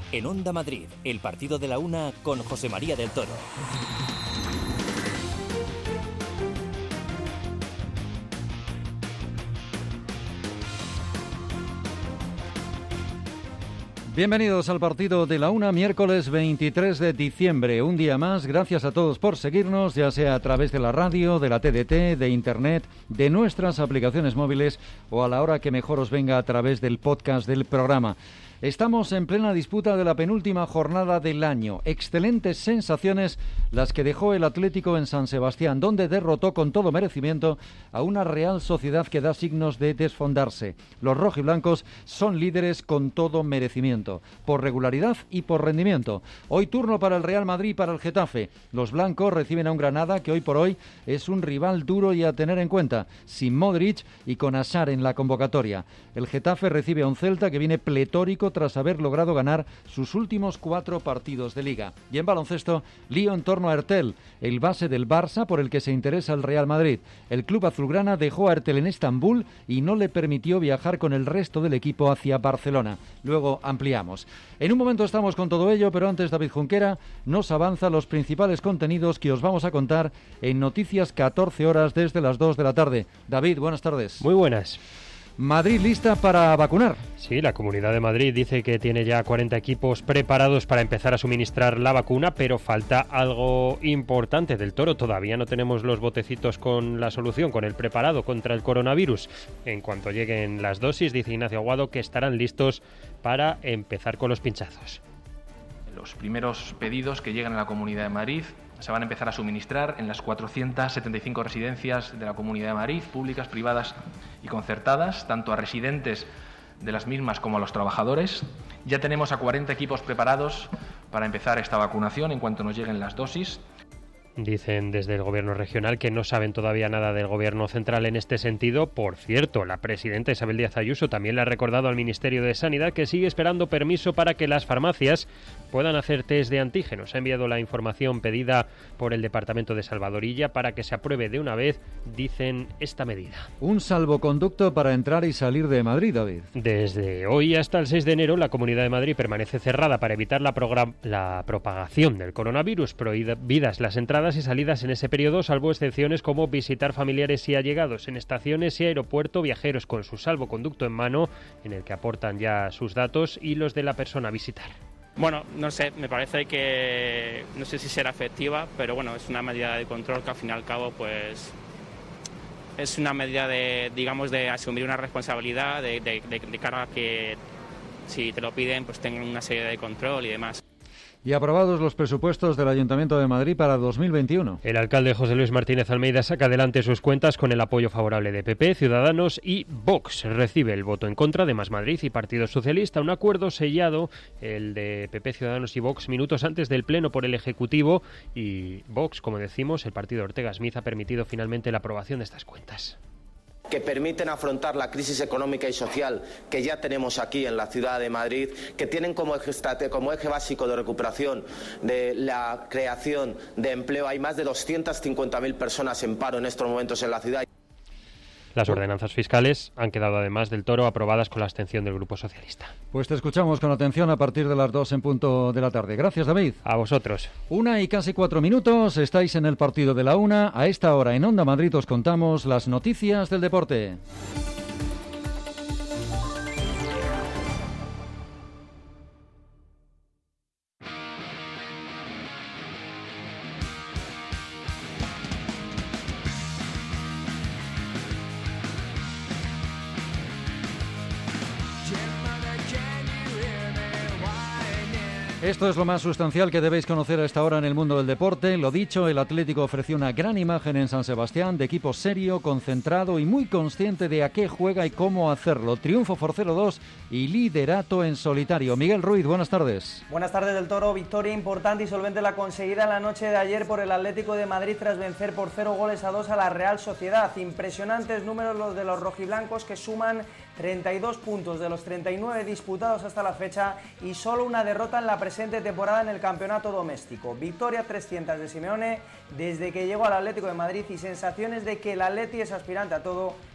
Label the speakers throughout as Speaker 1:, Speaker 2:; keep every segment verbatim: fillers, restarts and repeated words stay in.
Speaker 1: En Onda Madrid, el partido de la una con José María del Toro.
Speaker 2: Bienvenidos al partido de la una, miércoles veintitrés de diciembre. Un día más, gracias a todos por seguirnos, ya sea a través de la radio, de la T D T, de internet, de nuestras aplicaciones móviles o a la hora que mejor os venga a través del podcast del programa. Estamos en plena disputa de la penúltima jornada del año. Excelentes sensaciones las que dejó el Atlético en San Sebastián, donde derrotó con todo merecimiento a una Real Sociedad que da signos de desfondarse. Los rojiblancos son líderes con todo merecimiento, por regularidad y por rendimiento. Hoy turno para el Real Madrid y para el Getafe. Los blancos reciben a un Granada que hoy por hoy es un rival duro y a tener en cuenta, sin Modric y con Asar en la convocatoria. El Getafe recibe a un Celta que viene pletórico tras haber logrado ganar sus últimos cuatro partidos de Liga. Y en baloncesto, lío en torno a Ertel, el base del Barça por el que se interesa el Real Madrid. El club azulgrana dejó a Ertel en Estambul y no le permitió viajar con el resto del equipo hacia Barcelona. Luego ampliamos. En un momento estamos con todo ello, pero antes David Junquera nos avanza los principales contenidos que os vamos a contar en Noticias catorce horas desde las dos de la tarde. David, buenas tardes.
Speaker 3: Muy buenas.
Speaker 2: Madrid lista para vacunar.
Speaker 3: Sí, la Comunidad de Madrid dice que tiene ya cuarenta equipos preparados para empezar a suministrar la vacuna, pero falta algo importante. Del Toro, todavía no tenemos los botecitos con la solución, con el preparado contra el coronavirus. En cuanto lleguen las dosis, dice Ignacio Aguado que estarán listos para empezar con los pinchazos.
Speaker 4: Los primeros pedidos que llegan a la Comunidad de Madrid se van a empezar a suministrar en las cuatrocientas setenta y cinco residencias de la Comunidad de Madrid, públicas, privadas y concertadas, tanto a residentes de las mismas como a los trabajadores. Ya tenemos a cuarenta equipos preparados para empezar esta vacunación en cuanto nos lleguen las dosis.
Speaker 3: Dicen desde el gobierno regional que no saben todavía nada del gobierno central en este sentido. Por cierto, la presidenta Isabel Díaz Ayuso también le ha recordado al Ministerio de Sanidad que sigue esperando permiso para que las farmacias puedan hacer test de antígenos. Ha enviado la información pedida por el Departamento de Salvadorilla para que se apruebe de una vez, dicen, esta medida.
Speaker 2: Un salvoconducto para entrar y salir de Madrid, David.
Speaker 3: Desde hoy hasta el seis de enero, la Comunidad de Madrid permanece cerrada para evitar la, program- la propagación del coronavirus. Prohibidas las entradas y salidas en ese periodo, salvo excepciones como visitar familiares y allegados en estaciones y aeropuerto, viajeros con su salvoconducto en mano, en el que aportan ya sus datos, y los de la persona a visitar.
Speaker 5: Bueno, no sé, me parece que no sé si será efectiva, pero bueno, es una medida de control que al fin y al cabo pues es una medida de, digamos, de asumir una responsabilidad de, de, de, de cara a que si te lo piden pues tengan una serie de control y demás.
Speaker 2: Y aprobados los presupuestos del Ayuntamiento de Madrid para dos mil veintiuno.
Speaker 3: El alcalde José Luis Martínez Almeida saca adelante sus cuentas con el apoyo favorable de P P, Ciudadanos y Vox. Recibe el voto en contra de Más Madrid y Partido Socialista. Un acuerdo sellado, el de P P, Ciudadanos y Vox, minutos antes del pleno por el Ejecutivo. Y Vox, como decimos, el partido Ortega Smith ha permitido finalmente la aprobación de estas cuentas.
Speaker 6: Que permiten afrontar la crisis económica y social que ya tenemos aquí en la ciudad de Madrid, que tienen como eje, como eje básico de recuperación de la creación de empleo. Hay más de doscientas cincuenta mil personas en paro en estos momentos en la ciudad.
Speaker 3: Las ordenanzas fiscales han quedado además del Toro aprobadas con la abstención del Grupo Socialista.
Speaker 2: Pues te escuchamos con atención a partir de las dos en punto de la tarde. Gracias, David.
Speaker 3: A vosotros.
Speaker 2: Una y casi cuatro minutos, estáis en el partido de la una. A esta hora en Onda Madrid os contamos las noticias del deporte. Esto es lo más sustancial que debéis conocer a esta hora en el mundo del deporte. Lo dicho, el Atlético ofreció una gran imagen en San Sebastián, de equipo serio, concentrado y muy consciente de a qué juega y cómo hacerlo. Triunfo por cero dos y liderato en solitario. Miguel Ruiz, buenas tardes.
Speaker 7: Buenas tardes, del Toro. Victoria importante y solvente la conseguida en la noche de ayer por el Atlético de Madrid tras vencer por cero goles a dos a la Real Sociedad. Impresionantes números los de los rojiblancos, que suman treinta y dos puntos de los treinta y nueve disputados hasta la fecha y solo una derrota en la presente temporada en el campeonato doméstico. Victoria trescientas de Simeone desde que llegó al Atlético de Madrid y sensaciones de que el Atleti es aspirante a todo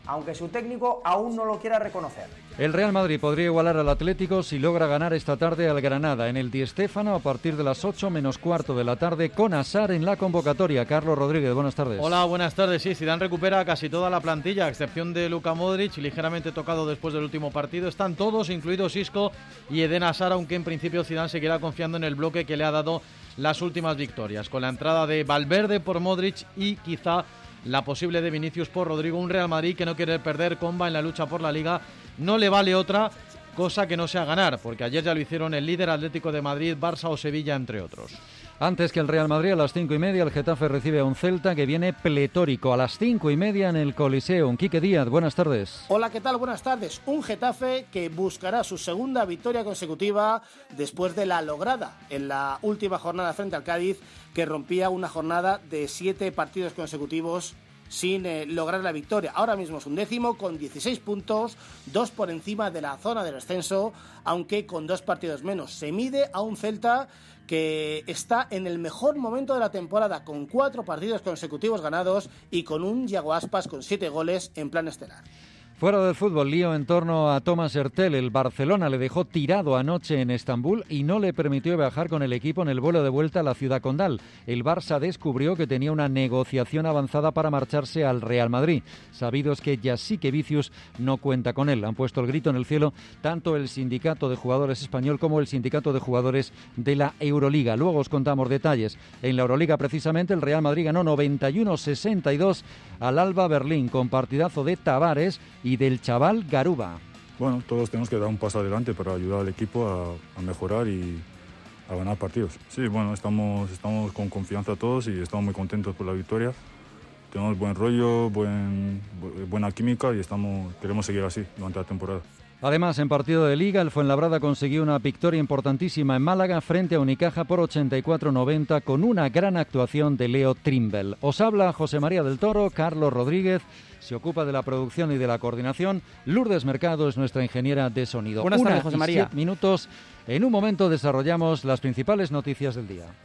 Speaker 7: aunque su técnico aún no lo quiera reconocer.
Speaker 2: El Real Madrid podría igualar al Atlético si logra ganar esta tarde al Granada en el Di Stéfano a partir de las ocho menos cuarto de la tarde con Asar en la convocatoria. Carlos Rodríguez, buenas tardes.
Speaker 8: Hola, buenas tardes. Sí, Zidane recupera casi toda la plantilla, a excepción de Luka Modric, ligeramente tocado después del último partido. Están todos, incluidos Isco y Eden Hazard, aunque en principio Zidane seguirá confiando en el bloque que le ha dado las últimas victorias, con la entrada de Valverde por Modric y quizá la posible de Vinicius por Rodrigo. Un Real Madrid que no quiere perder comba en la lucha por la Liga. No le vale otra cosa que no sea ganar, porque ayer ya lo hicieron el líder Atlético de Madrid, Barça o Sevilla, entre otros.
Speaker 2: Antes que el Real Madrid, a las cinco y media, el Getafe recibe a un Celta que viene pletórico. A las cinco y media en el Coliseum. Quique Díaz, buenas tardes.
Speaker 9: Hola, ¿qué tal? Buenas tardes. Un Getafe que buscará su segunda victoria consecutiva después de la lograda en la última jornada frente al Cádiz, que rompía una jornada de siete partidos consecutivos sin eh, lograr la victoria. Ahora mismo es un décimo con dieciséis puntos, dos por encima de la zona del descenso, aunque con dos partidos menos. Se mide a un Celta que está en el mejor momento de la temporada, con cuatro partidos consecutivos ganados y con un Yago Aspas con siete goles en plan estelar.
Speaker 2: Fuera del fútbol, lío en torno a Thomas Hertel. El Barcelona le dejó tirado anoche en Estambul y no le permitió viajar con el equipo en el vuelo de vuelta a la ciudad condal. El Barça descubrió que tenía una negociación avanzada para marcharse al Real Madrid. Sabidos que Jasikevičius no cuenta con él. Han puesto el grito en el cielo tanto el sindicato de jugadores español como el sindicato de jugadores de la Euroliga. Luego os contamos detalles. En la Euroliga, precisamente, el Real Madrid ganó noventa y uno a sesenta y dos al Alba Berlín con partidazo de Tavares y del chaval Garuba.
Speaker 10: Bueno, todos tenemos que dar un paso adelante para ayudar al equipo a, a mejorar y a ganar partidos. Sí, bueno, estamos, estamos con confianza todos y estamos muy contentos por la victoria. Tenemos buen rollo, buen, buena química y estamos, queremos seguir así durante la temporada.
Speaker 2: Además, en partido de Liga, el Fuenlabrada consiguió una victoria importantísima en Málaga frente a Unicaja por ochenta y cuatro a noventa con una gran actuación de Leo Trimble. Os habla José María del Toro, Carlos Rodríguez se ocupa de la producción y de la coordinación. Lourdes Mercado es nuestra ingeniera de sonido.
Speaker 11: Buenas
Speaker 2: Una
Speaker 11: tardes, José María.
Speaker 2: Y siete minutos. En un momento desarrollamos las principales noticias del día.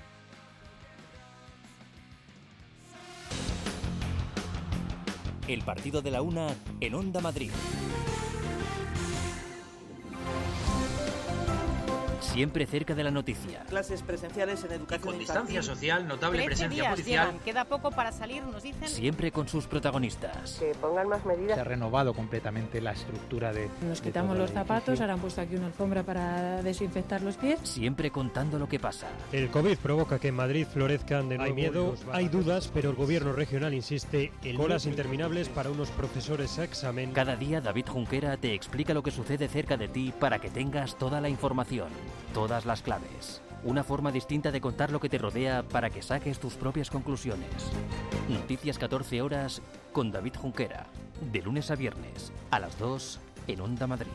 Speaker 1: El partido de la una en Onda Madrid. Siempre cerca de la noticia.
Speaker 12: Clases presenciales en educación
Speaker 13: con distancia social, notable presencia
Speaker 14: días
Speaker 13: policial.
Speaker 14: Llevan. Queda poco para salir, nos dicen.
Speaker 1: Siempre con sus protagonistas.
Speaker 15: Que pongan más medidas.
Speaker 16: Se ha renovado completamente la estructura de...
Speaker 17: Nos quitamos los zapatos, ahora han puesto aquí una alfombra para desinfectar los pies.
Speaker 1: Siempre contando lo que pasa.
Speaker 3: El COVID provoca que en Madrid florezcan de nuevo.
Speaker 18: Hay miedo, hay dudas, pero el gobierno regional insiste en colas interminables para unos profesores a examen.
Speaker 1: Cada día David Junquera te explica lo que sucede cerca de ti para que tengas toda la información, todas las claves. Una forma distinta de contar lo que te rodea para que saques tus propias conclusiones. Noticias catorce horas con David Junquera. De lunes a viernes, a las dos, en Onda Madrid.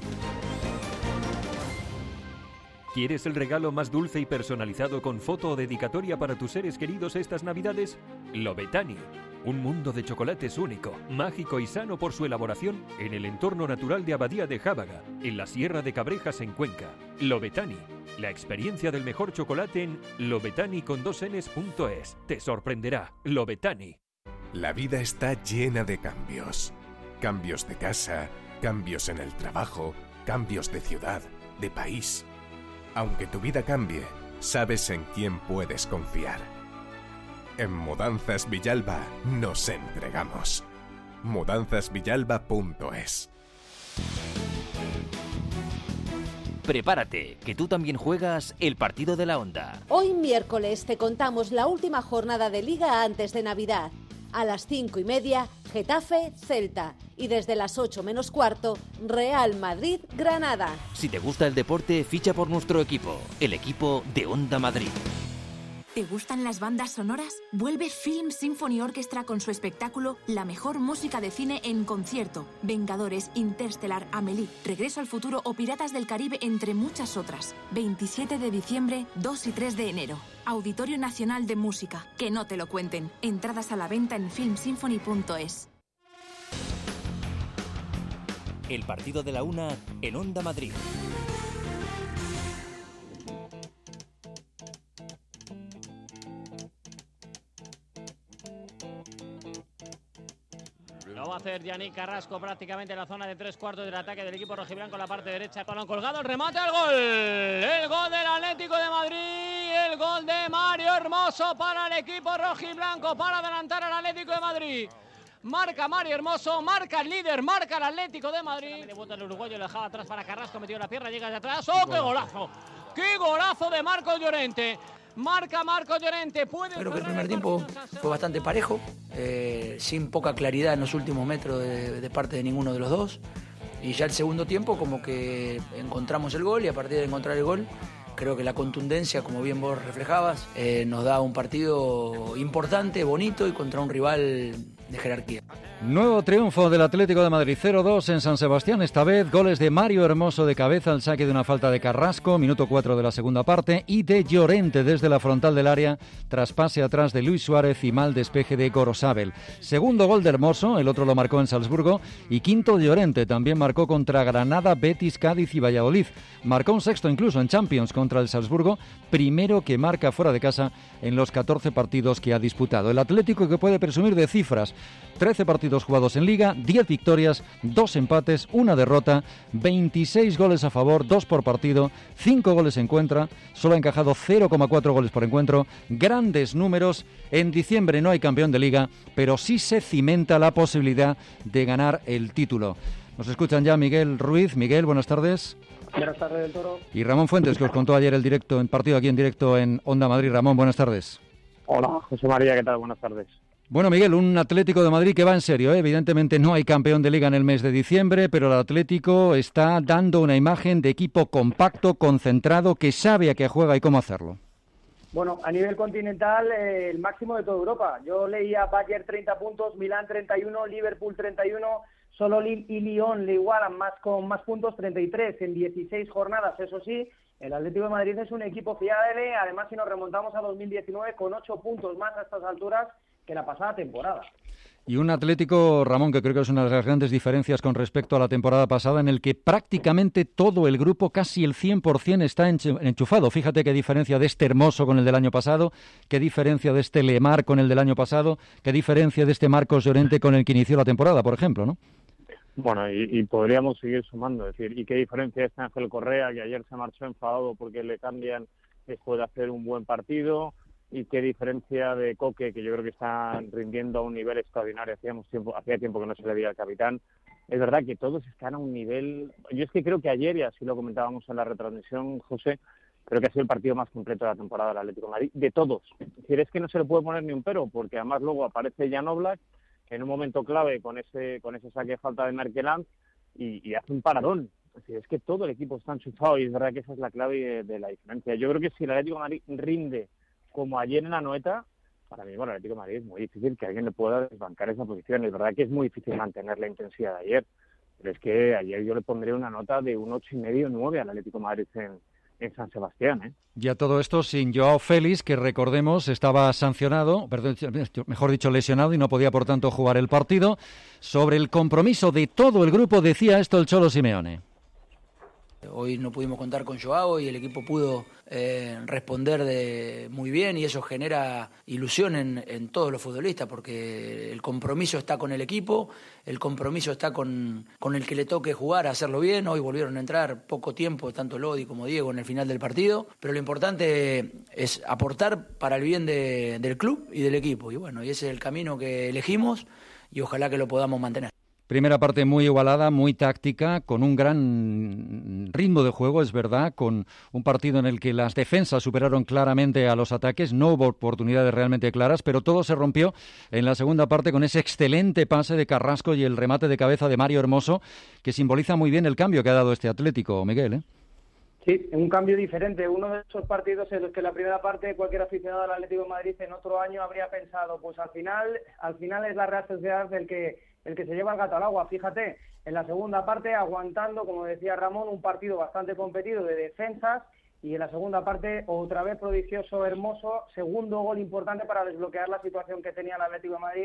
Speaker 19: ¿Quieres el regalo más dulce y personalizado con foto o dedicatoria para tus seres queridos estas Navidades? Lobetani. Un mundo de chocolates único, mágico y sano por su elaboración en el entorno natural de Abadía de Jábaga, en la Sierra de Cabrejas en Cuenca. Lobetani. La experiencia del mejor chocolate en lobetani con dos enes punto es. Te sorprenderá. Lobetani.
Speaker 20: La vida está llena de cambios. Cambios de casa, cambios en el trabajo, cambios de ciudad, de país. Aunque tu vida cambie, sabes en quién puedes confiar. En Mudanzas Villalba nos entregamos. mudanzas villalba punto es.
Speaker 1: Prepárate, que tú también juegas el partido de la Onda.
Speaker 21: Hoy miércoles te contamos la última jornada de Liga antes de Navidad. A las cinco y media, Getafe, Celta. Y desde las ocho menos cuarto, Real Madrid, Granada.
Speaker 1: Si te gusta el deporte, ficha por nuestro equipo, el equipo de Onda Madrid.
Speaker 22: ¿Te gustan las bandas sonoras? Vuelve Film Symphony Orchestra con su espectáculo La mejor música de cine en concierto. Vengadores, Interstellar, Amélie, Regreso al futuro o Piratas del Caribe, entre muchas otras. veintisiete de diciembre, dos y tres de enero. Auditorio Nacional de Música. Que no te lo cuenten. Entradas a la venta en film symphony punto es.
Speaker 1: El partido de la una en Onda Madrid.
Speaker 11: va a hacer Yannick Carrasco prácticamente en la zona de tres cuartos del ataque del equipo rojiblanco en la parte derecha. Balón colgado, el remate, el gol. El gol del Atlético de Madrid, el gol de Mario Hermoso para el equipo rojiblanco para adelantar al Atlético de Madrid. Marca Mario Hermoso, marca el líder, marca el Atlético de Madrid. De vuelta el uruguayo, lo dejaba atrás para Carrasco, metió la pierna, llega de atrás. ¡Oh, qué golazo! ¡Qué golazo de Marcos Llorente! Marca Marcos Llorente, puede...
Speaker 15: Creo que el primer tiempo fue bastante parejo, eh, sin poca claridad en los últimos metros de, de parte de ninguno de los dos. Y ya el segundo tiempo como que encontramos el gol y a partir de encontrar el gol, creo que la contundencia, como bien vos reflejabas, eh, nos da un partido importante, bonito y contra un rival de jerarquía.
Speaker 2: Nuevo triunfo del Atlético de Madrid, cero dos en San Sebastián, esta vez goles de Mario Hermoso de cabeza al saque de una falta de Carrasco, minuto cuatro de la segunda parte, y de Llorente desde la frontal del área, tras pase atrás de Luis Suárez y mal despeje de Gorosabel. Segundo gol de Hermoso, el otro lo marcó en Salzburgo, y quinto de Llorente, también marcó contra Granada, Betis, Cádiz y Valladolid. Marcó un sexto incluso en Champions contra el Salzburgo, primero que marca fuera de casa en los catorce partidos que ha disputado. El Atlético que puede presumir de cifras, trece partidos jugados en Liga, diez victorias, dos empates, una derrota, veintiséis goles a favor, dos por partido, cinco goles en contra, solo ha encajado cero coma cuatro goles por encuentro, grandes números. En diciembre no hay campeón de Liga, pero sí se cimenta la posibilidad de ganar el título. Nos escuchan ya Miguel Ruiz. Miguel, buenas tardes.
Speaker 23: Buenas tardes, del Toro.
Speaker 2: Y Ramón Fuentes, que os contó ayer el directo en partido aquí en directo en Onda Madrid. Ramón, buenas tardes.
Speaker 23: Hola, José María, ¿qué tal? Buenas tardes.
Speaker 2: Bueno, Miguel, un Atlético de Madrid que va en serio, ¿eh? Evidentemente no hay campeón de Liga en el mes de diciembre, pero el Atlético está dando una imagen de equipo compacto, concentrado, que sabe a qué juega y cómo hacerlo.
Speaker 23: Bueno, a nivel continental, eh, el máximo de toda Europa. Yo leía Bayern treinta puntos, Milán treinta y uno, Liverpool treinta y uno, solo Lille y Lyon le igualan más con más puntos, treinta y tres en dieciséis jornadas. Eso sí, el Atlético de Madrid es un equipo fiable, además si nos remontamos a dos mil diecinueve, con ocho puntos más a estas alturas que la pasada temporada.
Speaker 2: Y un Atlético, Ramón, que creo que es una de las grandes diferencias con respecto a la temporada pasada, en el que prácticamente todo el grupo, casi el cien por ciento, está enchufado. Fíjate qué diferencia de este Hermoso con el del año pasado, qué diferencia de este Lemar con el del año pasado, qué diferencia de este Marcos Llorente con el que inició la temporada, por ejemplo, ¿no?
Speaker 23: Bueno, y, y podríamos seguir sumando, es decir, y qué diferencia este Ángel Correa, que ayer se marchó enfadado porque le cambian después de hacer un buen partido. Y qué diferencia de Coque, que yo creo que está rindiendo a un nivel extraordinario. Hacíamos tiempo, hacía tiempo que no se le veía al capitán. Es verdad que todos están a un nivel... Yo es que creo que ayer, y así lo comentábamos en la retransmisión, José, creo que ha sido el partido más completo de la temporada del Atlético de Madrid, de todos. Es decir, es que no se le puede poner ni un pero, porque además luego aparece Jan Oblak en un momento clave con ese con ese saque de falta de Merkeland y, y hace un paradón. Es decir, es que todo el equipo está enchufado y es verdad que esa es la clave de, de la diferencia. Yo creo que si el Atlético de Madrid rinde como ayer en la Anoeta, para mí, bueno, el Atlético de Madrid es muy difícil que alguien le pueda desbancar esa posición. Es verdad que es muy difícil mantener la intensidad de ayer, pero es que ayer yo le pondría una nota de un ocho y medio, nueve al Atlético de Madrid en, en San Sebastián, ¿eh?
Speaker 2: Ya todo esto sin Joao Félix, que recordemos estaba sancionado, perdón, mejor dicho lesionado y no podía por tanto jugar el partido. Sobre el compromiso de todo el grupo decía esto el Cholo Simeone.
Speaker 15: Hoy no pudimos contar con Joao y el equipo pudo eh, responder de muy bien y eso genera ilusión en, en todos los futbolistas porque el compromiso está con el equipo, el compromiso está con, con el que le toque jugar, hacerlo bien. Hoy volvieron a entrar poco tiempo, tanto Lodi como Diego en el final del partido, pero lo importante es aportar para el bien de, del club y del equipo y bueno, y ese es el camino que elegimos y ojalá que lo podamos mantener.
Speaker 2: Primera parte muy igualada, muy táctica, con un gran ritmo de juego, es verdad, con un partido en el que las defensas superaron claramente a los ataques, no hubo oportunidades realmente claras, pero todo se rompió en la segunda parte con ese excelente pase de Carrasco y el remate de cabeza de Mario Hermoso, que simboliza muy bien el cambio que ha dado este Atlético, Miguel, ¿eh?
Speaker 23: Sí, un cambio diferente, uno de esos partidos en los que la primera parte cualquier aficionado al Atlético de Madrid en otro año habría pensado, pues al final, al final es la Real Sociedad el que el que se lleva el gato al agua. Fíjate, en la segunda parte aguantando, como decía Ramón, un partido bastante competido de defensas y en la segunda parte otra vez prodigioso Hermoso, segundo gol importante para desbloquear la situación que tenía el Atlético de Madrid. En esta temporada la hizo contra el Salzburgo y ahora lo hace contra la Real Sociedad.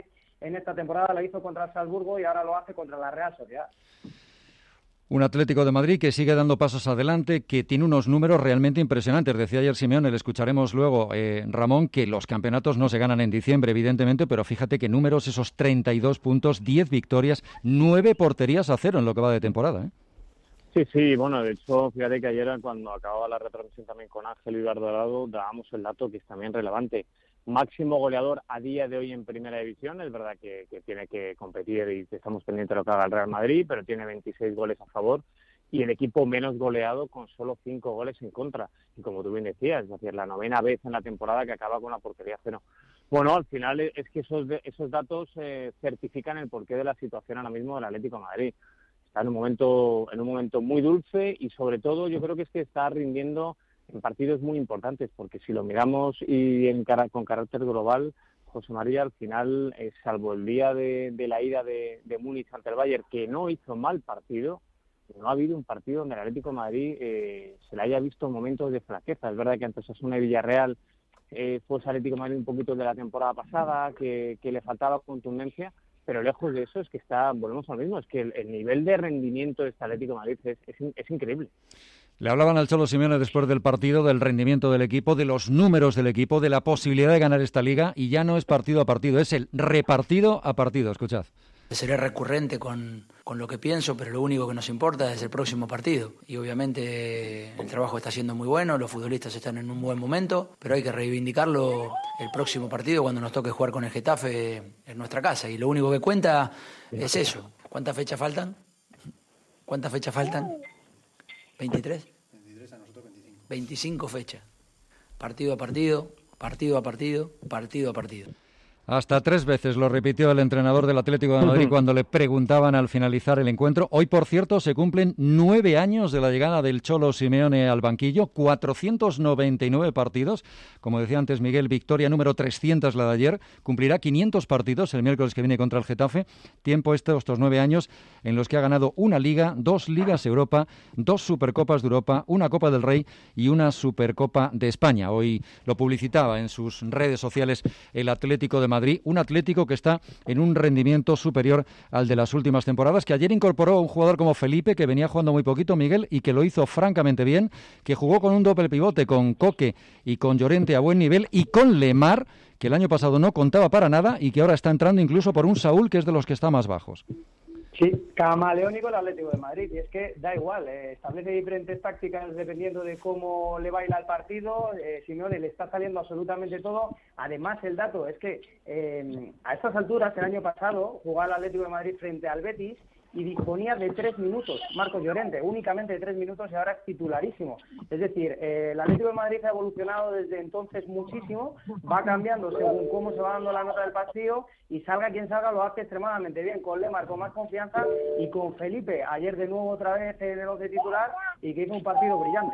Speaker 2: Un Atlético de Madrid que sigue dando pasos adelante, que tiene unos números realmente impresionantes. Decía ayer Simeone, le escucharemos luego, eh, Ramón, que los campeonatos no se ganan en diciembre, evidentemente, pero fíjate que números, esos treinta y dos puntos, diez victorias, nueve porterías a cero en lo que va de temporada, ¿eh?
Speaker 23: Sí, sí, bueno, de hecho, fíjate que ayer cuando acababa la retransmisión también con Ángel Ibar Dorado, dábamos el dato que es también relevante. Máximo goleador a día de hoy en Primera División, es verdad que, que tiene que competir y que estamos pendientes de lo que haga el Real Madrid, pero tiene veintiséis goles a favor y el equipo menos goleado con solo cinco goles en contra. Y como tú bien decías, es decir, la novena vez en la temporada que acaba con la portería cero. Bueno, al final es que esos, esos datos eh, certifican el porqué de la situación ahora mismo del Atlético de Madrid. Está en un momento, en un momento muy dulce y sobre todo yo creo que es que está rindiendo en partidos muy importantes, porque si lo miramos y en cara, con carácter global, José María, al final, eh, salvo el día de, de la ida de, de Múnich ante el Bayern, que no hizo mal partido, no ha habido un partido donde el Atlético de Madrid eh, se le haya visto momentos de flaqueza. Es verdad que ante Osasuna y Villarreal eh, fue ese Atlético de Madrid un poquito de la temporada pasada, que, que le faltaba contundencia, pero lejos de eso es que está, volvemos al mismo, es que el, el nivel de rendimiento de este Atlético de Madrid es, es, es increíble.
Speaker 2: Le hablaban al Cholo Simeone después del partido del rendimiento del equipo, de los números del equipo, de la posibilidad de ganar esta liga, y ya no es partido a partido, es el repartido a partido. Escuchad.
Speaker 15: Seré recurrente con, con lo que pienso, pero lo único que nos importa es el próximo partido. Y obviamente el trabajo está siendo muy bueno, los futbolistas están en un buen momento, pero hay que reivindicarlo el próximo partido cuando nos toque jugar con el Getafe en nuestra casa. Y lo único que cuenta es eso. ¿Cuántas fechas faltan? ¿Cuántas fechas faltan? ¿veintitrés? veintitrés, a nosotros veinticinco. veinticinco fechas. Partido a partido, partido a partido, partido a partido.
Speaker 2: Hasta tres veces lo repitió el entrenador del Atlético de Madrid cuando le preguntaban al finalizar el encuentro. Hoy, por cierto, se cumplen nueve años de la llegada del Cholo Simeone al banquillo, cuatrocientos noventa y nueve partidos. Como decía antes Miguel, victoria número trescientos la de ayer. Cumplirá quinientos partidos el miércoles que viene contra el Getafe. Tiempo este, estos nueve años en los que ha ganado una Liga, dos Ligas Europa, dos Supercopas de Europa, una Copa del Rey y una Supercopa de España. Hoy lo publicitaba en sus redes sociales el Atlético de Madrid. Madrid, un Atlético que está en un rendimiento superior al de las últimas temporadas, que ayer incorporó a un jugador como Felipe, que venía jugando muy poquito, Miguel, y que lo hizo francamente bien, que jugó con un doble pivote, con Coque y con Llorente a buen nivel, y con Lemar, que el año pasado no contaba para nada, y que ahora está entrando incluso por un Saúl, que es de los que está más bajos.
Speaker 7: Sí, camaleónico el Atlético de Madrid, y es que da igual, eh, establece diferentes tácticas dependiendo de cómo le baila el partido. eh, Simeone le está saliendo absolutamente todo. Además, el dato es que eh, a estas alturas, el año pasado, jugaba el Atlético de Madrid frente al Betis y disponía de tres minutos, Marcos Llorente, únicamente de tres minutos, y ahora es titularísimo. Es decir, eh, el Atlético de Madrid ha evolucionado desde entonces muchísimo, va cambiando según cómo se va dando la nota del partido, y salga quien salga lo hace extremadamente bien, con Lemar con más confianza y con Felipe ayer de nuevo otra vez en el once titular, y que hizo un partido brillante.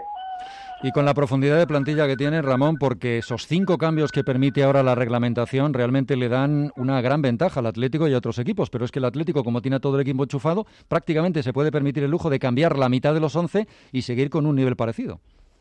Speaker 2: Y con la profundidad de plantilla que tiene Ramón, porque esos cinco cambios que permite ahora la reglamentación realmente le dan una gran ventaja al Atlético y a otros equipos, pero es que el Atlético, como tiene a todo el equipo enchufado, prácticamente se puede permitir el lujo de cambiar la mitad de los once y seguir con un nivel parecido.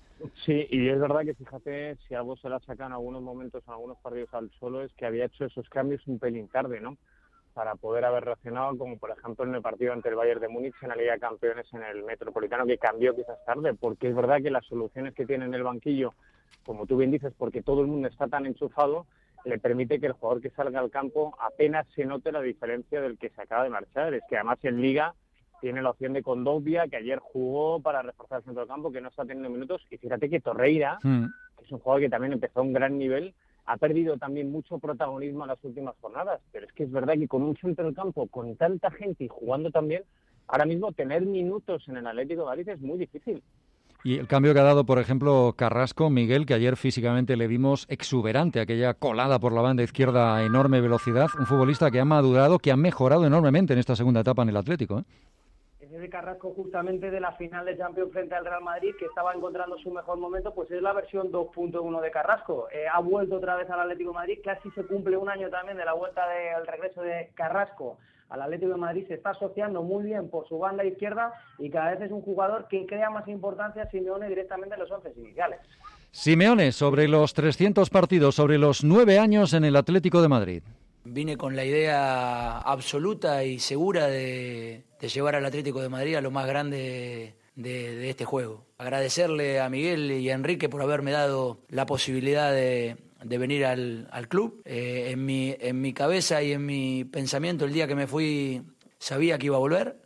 Speaker 23: Sí, y es verdad que fíjate, si algo se la sacan en algunos momentos, en algunos partidos al Cholo, es que había hecho esos cambios un pelín tarde, ¿no?, para poder haber reaccionado, como por ejemplo en el partido ante el Bayern de Múnich en la Liga de Campeones en el Metropolitano, que cambió quizás tarde, porque es verdad que las soluciones que tiene en el banquillo, como tú bien dices, porque todo el mundo está tan enchufado, le permite que el jugador que salga al campo apenas se note la diferencia del que se acaba de marchar. Es que además en Liga tiene la opción de Kondogbia, que ayer jugó para reforzar el centro del campo, que no está teniendo minutos, y fíjate que Torreira, mm. que es un jugador que también empezó a un gran nivel, ha perdido también mucho protagonismo en las últimas jornadas, pero es que es verdad que con un centro del campo, con tanta gente y jugando también, ahora mismo tener minutos en el Atlético de Madrid es muy difícil.
Speaker 2: Y el cambio que ha dado, por ejemplo, Carrasco, Miguel, que ayer físicamente le vimos exuberante, aquella colada por la banda izquierda a enorme velocidad, un futbolista que ha madurado, que ha mejorado enormemente en esta segunda etapa en el Atlético, ¿eh?
Speaker 7: De Carrasco, justamente de la final de Champions frente al Real Madrid, que estaba encontrando su mejor momento, pues es la versión dos punto uno de Carrasco. Eh, ha vuelto otra vez al Atlético de Madrid, casi se cumple un año también de la vuelta del regreso de Carrasco al Atlético de Madrid. Se está asociando muy bien por su banda izquierda y cada vez es un jugador que crea más importancia a Simeone directamente en los once iniciales.
Speaker 2: Simeone, sobre los trescientos partidos, sobre los nueve años en el Atlético de Madrid.
Speaker 15: Vine con la idea absoluta y segura de, de llevar al Atlético de Madrid a lo más grande de, de este juego. Agradecerle a Miguel y a Enrique por haberme dado la posibilidad de, de venir al, al club. Eh, en, mi, en mi cabeza y en mi pensamiento, el día que me fui, sabía que iba a volver.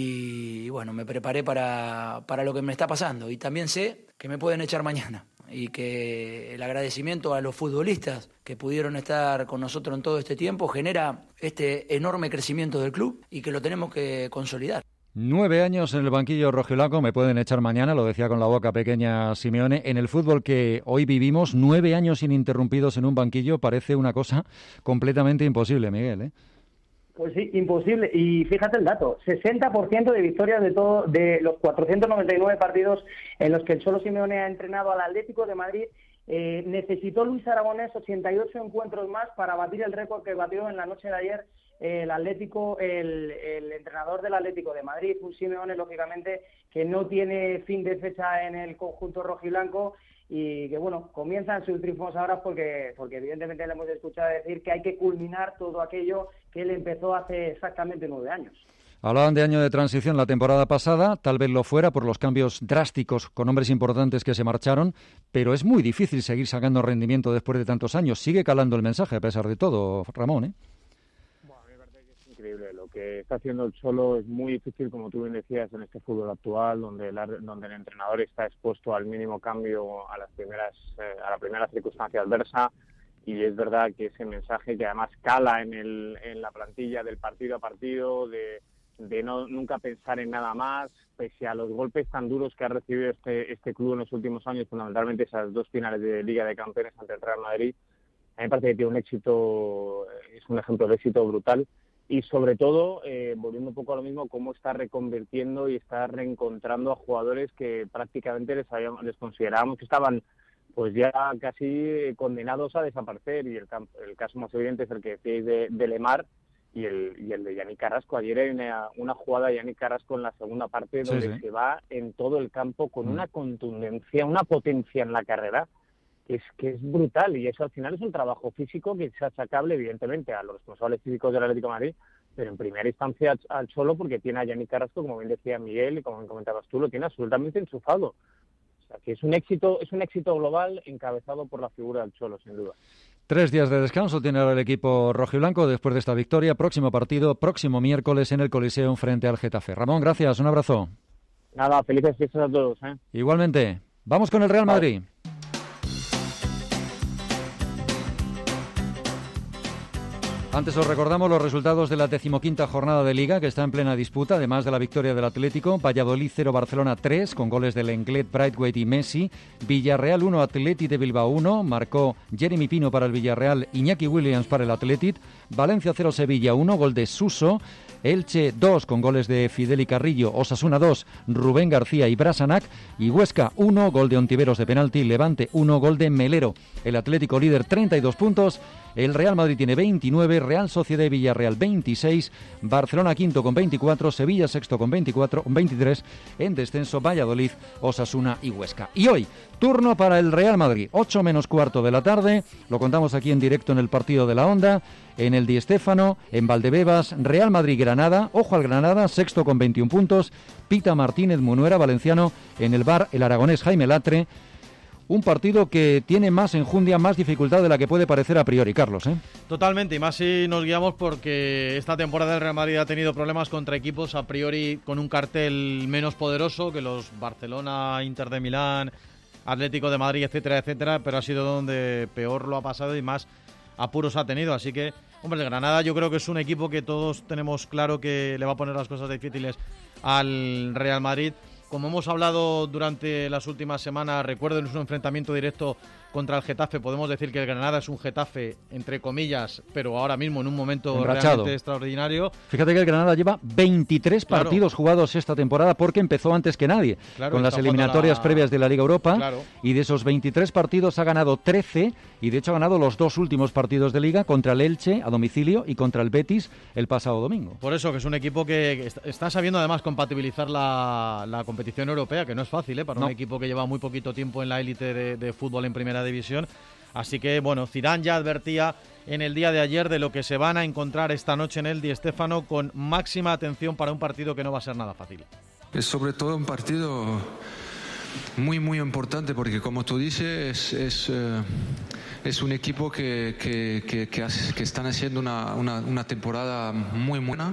Speaker 15: Y, y bueno, me preparé para, para lo que me está pasando. Y también sé que me pueden echar mañana. Y que el agradecimiento a los futbolistas que pudieron estar con nosotros en todo este tiempo genera este enorme crecimiento del club y que lo tenemos que consolidar.
Speaker 2: Nueve años en el banquillo rojiblanco, me pueden echar mañana, lo decía con la boca pequeña Simeone. En el fútbol que hoy vivimos, nueve años ininterrumpidos en un banquillo parece una cosa completamente imposible, Miguel, ¿eh?
Speaker 4: Pues sí, imposible. Y fíjate el dato, sesenta por ciento de victorias de todo de los cuatrocientos noventa y nueve partidos en los que el Cholo Simeone ha entrenado al Atlético de Madrid. Eh, necesitó Luis Aragonés ochenta y ocho encuentros más para batir el récord que batió en la noche de ayer eh, el Atlético, el, el entrenador del Atlético de Madrid, un Simeone, lógicamente, que no tiene fin de fecha en el conjunto rojiblanco y que, bueno, comienzan sus triunfos ahora porque, porque evidentemente le hemos escuchado decir que hay que culminar todo aquello que él empezó hace exactamente nueve años.
Speaker 2: Hablaban de año de transición la temporada pasada, tal vez lo fuera por los cambios drásticos con hombres importantes que se marcharon, pero es muy difícil seguir sacando rendimiento después de tantos años. Sigue calando el mensaje a pesar de todo, Ramón, ¿eh?
Speaker 23: Bueno, a mí me parece que es increíble. Lo que está haciendo el Cholo es muy difícil, como tú bien decías, en este fútbol actual, donde el, donde el entrenador está expuesto al mínimo cambio a las primeras eh, a la primera circunstancia adversa. Y es verdad que ese mensaje que además cala en, el, en la plantilla del partido a partido, de de no nunca pensar en nada más, pese a los golpes tan duros que ha recibido este este club en los últimos años, fundamentalmente esas dos finales de Liga de Campeones ante el Real Madrid. A mí me parece que tiene un éxito, es un ejemplo de éxito brutal y sobre todo, eh, volviendo un poco a lo mismo, cómo está reconvirtiendo y está reencontrando a jugadores que prácticamente les, habíamos, les considerábamos que estaban pues ya casi condenados a desaparecer, y el, el caso más evidente es el que decíais de, de Lemar y el, y el de Yannick Carrasco. Ayer hay una, una jugada de Yannick Carrasco en la segunda parte donde sí, sí. se va en todo el campo con mm. una contundencia, una potencia en la carrera que es, que es brutal, y eso al final es un trabajo físico que es achacable evidentemente a los responsables físicos del Atlético de Madrid, pero en primera instancia al Cholo, porque tiene a Yannick Carrasco, como bien decía Miguel y como comentabas tú, lo tiene absolutamente enchufado. O sea, que es un éxito, es un éxito global encabezado por la figura del Cholo, sin duda.
Speaker 2: Tres días de descanso tiene ahora el equipo rojiblanco después de esta victoria. Próximo partido, próximo miércoles en el Coliseum frente al Getafe. Ramón, gracias, un abrazo.
Speaker 23: Nada, felices fiestas a todos, ¿eh?
Speaker 2: Igualmente. Vamos con el Real Madrid. Antes os recordamos los resultados de la decimoquinta jornada de Liga, que está en plena disputa, además de la victoria del Atlético. Valladolid cero, Barcelona tres, con goles de Lenglet, Braithwaite y Messi. Villarreal uno, Atleti de Bilbao uno, marcó Jeremy Pino para el Villarreal, Iñaki Williams para el Athletic. Valencia cero, Sevilla uno, gol de Suso. Elche dos, con goles de Fidel y Carrillo. Osasuna dos, Rubén García y Brasanac. Y Huesca uno, gol de Ontiveros de penalti. Levante uno, gol de Melero. El Atlético líder, treinta y dos puntos. El Real Madrid tiene veintinueve, Real Sociedad y Villarreal veintiséis, Barcelona quinto con veinticuatro, Sevilla sexto con veinticuatro, veintitrés, en descenso Valladolid, Osasuna y Huesca. Y hoy, turno para el Real Madrid, ocho menos cuarto de la tarde, lo contamos aquí en directo en el partido de la Onda, en el Di Stéfano, en Valdebebas, Real Madrid-Granada, ojo al Granada, sexto con veintiún puntos, Pita Martínez Munuera, valenciano, en el bar el aragonés Jaime Latre. Un partido que tiene más enjundia, más dificultad de la que puede parecer a priori, Carlos, ¿eh?
Speaker 8: Totalmente, y más si nos guiamos porque esta temporada el Real Madrid ha tenido problemas contra equipos a priori con un cartel menos poderoso que los Barcelona, Inter de Milán, Atlético de Madrid, etcétera, etcétera, pero ha sido donde peor lo ha pasado y más apuros ha tenido. Así que, hombre, el Granada yo creo que es un equipo que todos tenemos claro que le va a poner las cosas difíciles al Real Madrid. Como hemos hablado durante las últimas semanas, recuerden, es un enfrentamiento directo contra el Getafe. Podemos decir que el Granada es un Getafe, entre comillas, pero ahora mismo en un momento Enrachado. realmente extraordinario.
Speaker 2: Fíjate que el Granada lleva veintitrés claro. partidos jugados esta temporada porque empezó antes que nadie, claro, con las eliminatorias la... previas de la Liga Europa, claro. y de esos veintitrés partidos ha ganado trece, y de hecho ha ganado los dos últimos partidos de Liga contra el Elche a domicilio y contra el Betis el pasado domingo.
Speaker 8: Por eso, que es un equipo que está sabiendo además compatibilizar la, la competición europea, que no es fácil, ¿eh? para no. un equipo que lleva muy poquito tiempo en la élite de, de fútbol en primera división. Así que, bueno, Zidane ya advertía en el día de ayer de lo que se van a encontrar esta noche en el Di Stéfano, con máxima atención para un partido que no va a ser nada fácil.
Speaker 5: Es sobre todo un partido muy, muy importante porque, como tú dices, es, es, eh, es un equipo que, que, que, que, hace, que están haciendo una, una, una temporada muy buena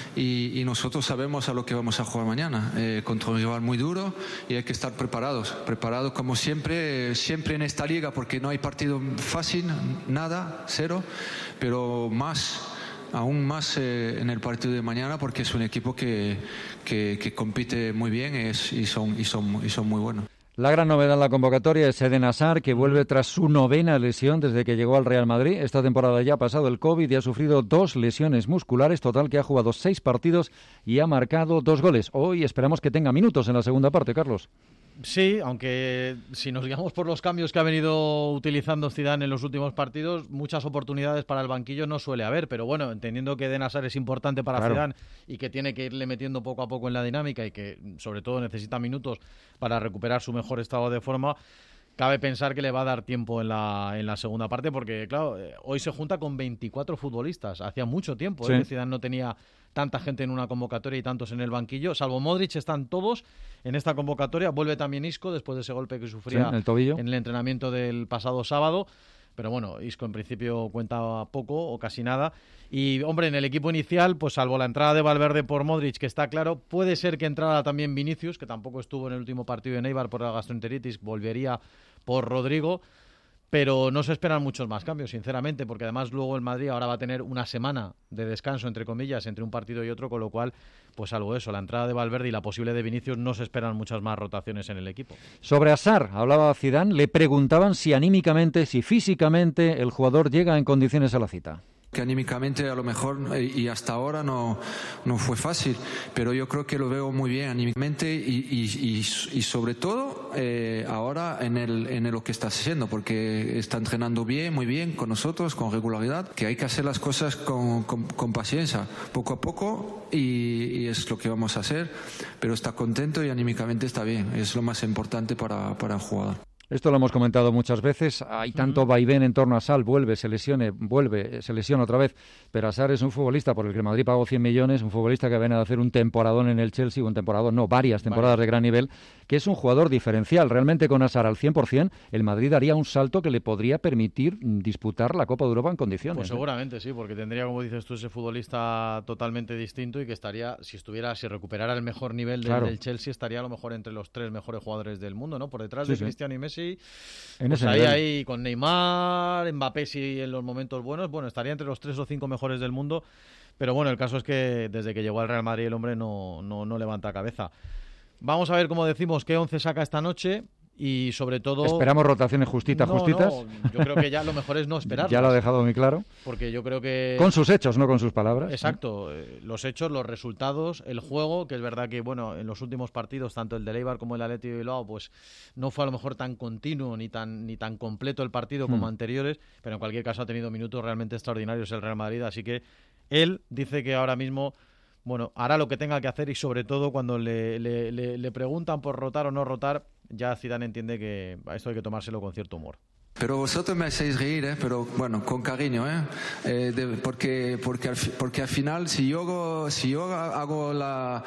Speaker 5: y, y nosotros sabemos a lo que vamos a jugar mañana, eh, contra un rival muy duro, y hay que estar preparados, preparados como siempre, siempre en esta liga, porque no hay partido fácil, nada, cero, pero más... aún más eh, en el partido de mañana, porque es un equipo que, que, que compite muy bien es, y, son, y, son, y son muy buenos.
Speaker 2: La gran novedad en la convocatoria es Eden Hazard, que vuelve tras su novena lesión desde que llegó al Real Madrid. Esta temporada ya ha pasado el COVID y ha sufrido dos lesiones musculares, total que ha jugado seis partidos y ha marcado dos goles. Hoy esperamos que tenga minutos en la segunda parte, Carlos.
Speaker 8: Sí, aunque si nos guiamos por los cambios que ha venido utilizando Zidane en los últimos partidos, muchas oportunidades para el banquillo no suele haber, pero bueno, entendiendo que Eden Hazard es importante para claro. Zidane y que tiene que irle metiendo poco a poco en la dinámica y que sobre todo necesita minutos para recuperar su mejor estado de forma, cabe pensar que le va a dar tiempo en la, en la segunda parte, porque claro, hoy se junta con veinticuatro futbolistas, hacía mucho tiempo sí. ¿eh? que Zidane no tenía tanta gente en una convocatoria y tantos en el banquillo, salvo Modric, están todos en esta convocatoria. Vuelve también Isco después de ese golpe que sufría
Speaker 2: sí, el tobillo.
Speaker 8: en el entrenamiento del pasado sábado, pero bueno, Isco en principio cuenta poco o casi nada. Y hombre, en el equipo inicial, pues salvo la entrada de Valverde por Modric, que está claro, puede ser que entrara también Vinicius, que tampoco estuvo en el último partido de Eibar por la gastroenteritis, volvería por Rodrigo. Pero no se esperan muchos más cambios, sinceramente, porque además luego el Madrid ahora va a tener una semana de descanso, entre comillas, entre un partido y otro, con lo cual, pues salvo eso, la entrada de Valverde y la posible de Vinicius, no se esperan muchas más rotaciones en el equipo.
Speaker 2: Sobre Hazard, hablaba Zidane, le preguntaban si anímicamente, si físicamente el jugador llega en condiciones a la cita.
Speaker 5: Que anímicamente a lo mejor y hasta ahora no, no fue fácil, pero yo creo que lo veo muy bien anímicamente y, y, y, y sobre todo eh, ahora en, el, en lo que está haciendo, porque está entrenando bien, muy bien con nosotros, con regularidad, que hay que hacer las cosas con, con, con paciencia, poco a poco, y, y es lo que vamos a hacer, pero está contento y anímicamente está bien, es lo más importante para, para el jugador.
Speaker 2: Esto lo hemos comentado muchas veces, hay tanto vaivén en torno a Hazard, vuelve, se lesione, vuelve, se lesiona otra vez, pero Hazard es un futbolista por el que el Madrid pagó cien millones, un futbolista que viene a hacer un temporadón en el Chelsea, un temporadón, no, varias temporadas vale. de gran nivel, que es un jugador diferencial. Realmente con Hazard al cien por ciento, el Madrid daría un salto que le podría permitir disputar la Copa de Europa en condiciones.
Speaker 8: Pues seguramente ¿eh? sí, porque tendría, como dices tú, ese futbolista totalmente distinto y que estaría, si estuviera, si recuperara el mejor nivel del, claro. del Chelsea, estaría a lo mejor entre los tres mejores jugadores del mundo, ¿no? Por detrás sí, de sí. Cristiano y Messi. En pues ahí, ahí con Neymar, Mbappé sí en los momentos buenos, bueno, estaría entre los tres o cinco mejores del mundo, pero bueno, el caso es que desde que llegó al Real Madrid el hombre no, no, no levanta cabeza. Vamos a ver, como decimos, qué once saca esta noche y sobre todo...
Speaker 2: Esperamos rotaciones justitas,
Speaker 8: no,
Speaker 2: justitas.
Speaker 8: No, yo creo que ya lo mejor es no esperarlas.
Speaker 2: Ya lo ha dejado muy claro.
Speaker 8: Porque yo creo que...
Speaker 2: Con sus hechos, no con sus palabras.
Speaker 8: Exacto. ¿eh? Los hechos, los resultados, el juego, que es verdad que, bueno, en los últimos partidos, tanto el de Eibar como el Athletic de Bilbao, pues no fue a lo mejor tan continuo ni tan ni tan completo el partido como hmm. anteriores, pero en cualquier caso ha tenido minutos realmente extraordinarios el Real Madrid, así que él dice que ahora mismo... Bueno, hará lo que tenga que hacer y sobre todo cuando le, le, le, le preguntan por rotar o no rotar, ya Zidane entiende que a esto hay que tomárselo con cierto humor.
Speaker 5: Pero vosotros me hacéis reír, ¿eh? Pero bueno, con cariño, ¿eh? eh de, porque, porque, al, porque al final, si yo hago, si yo hago la,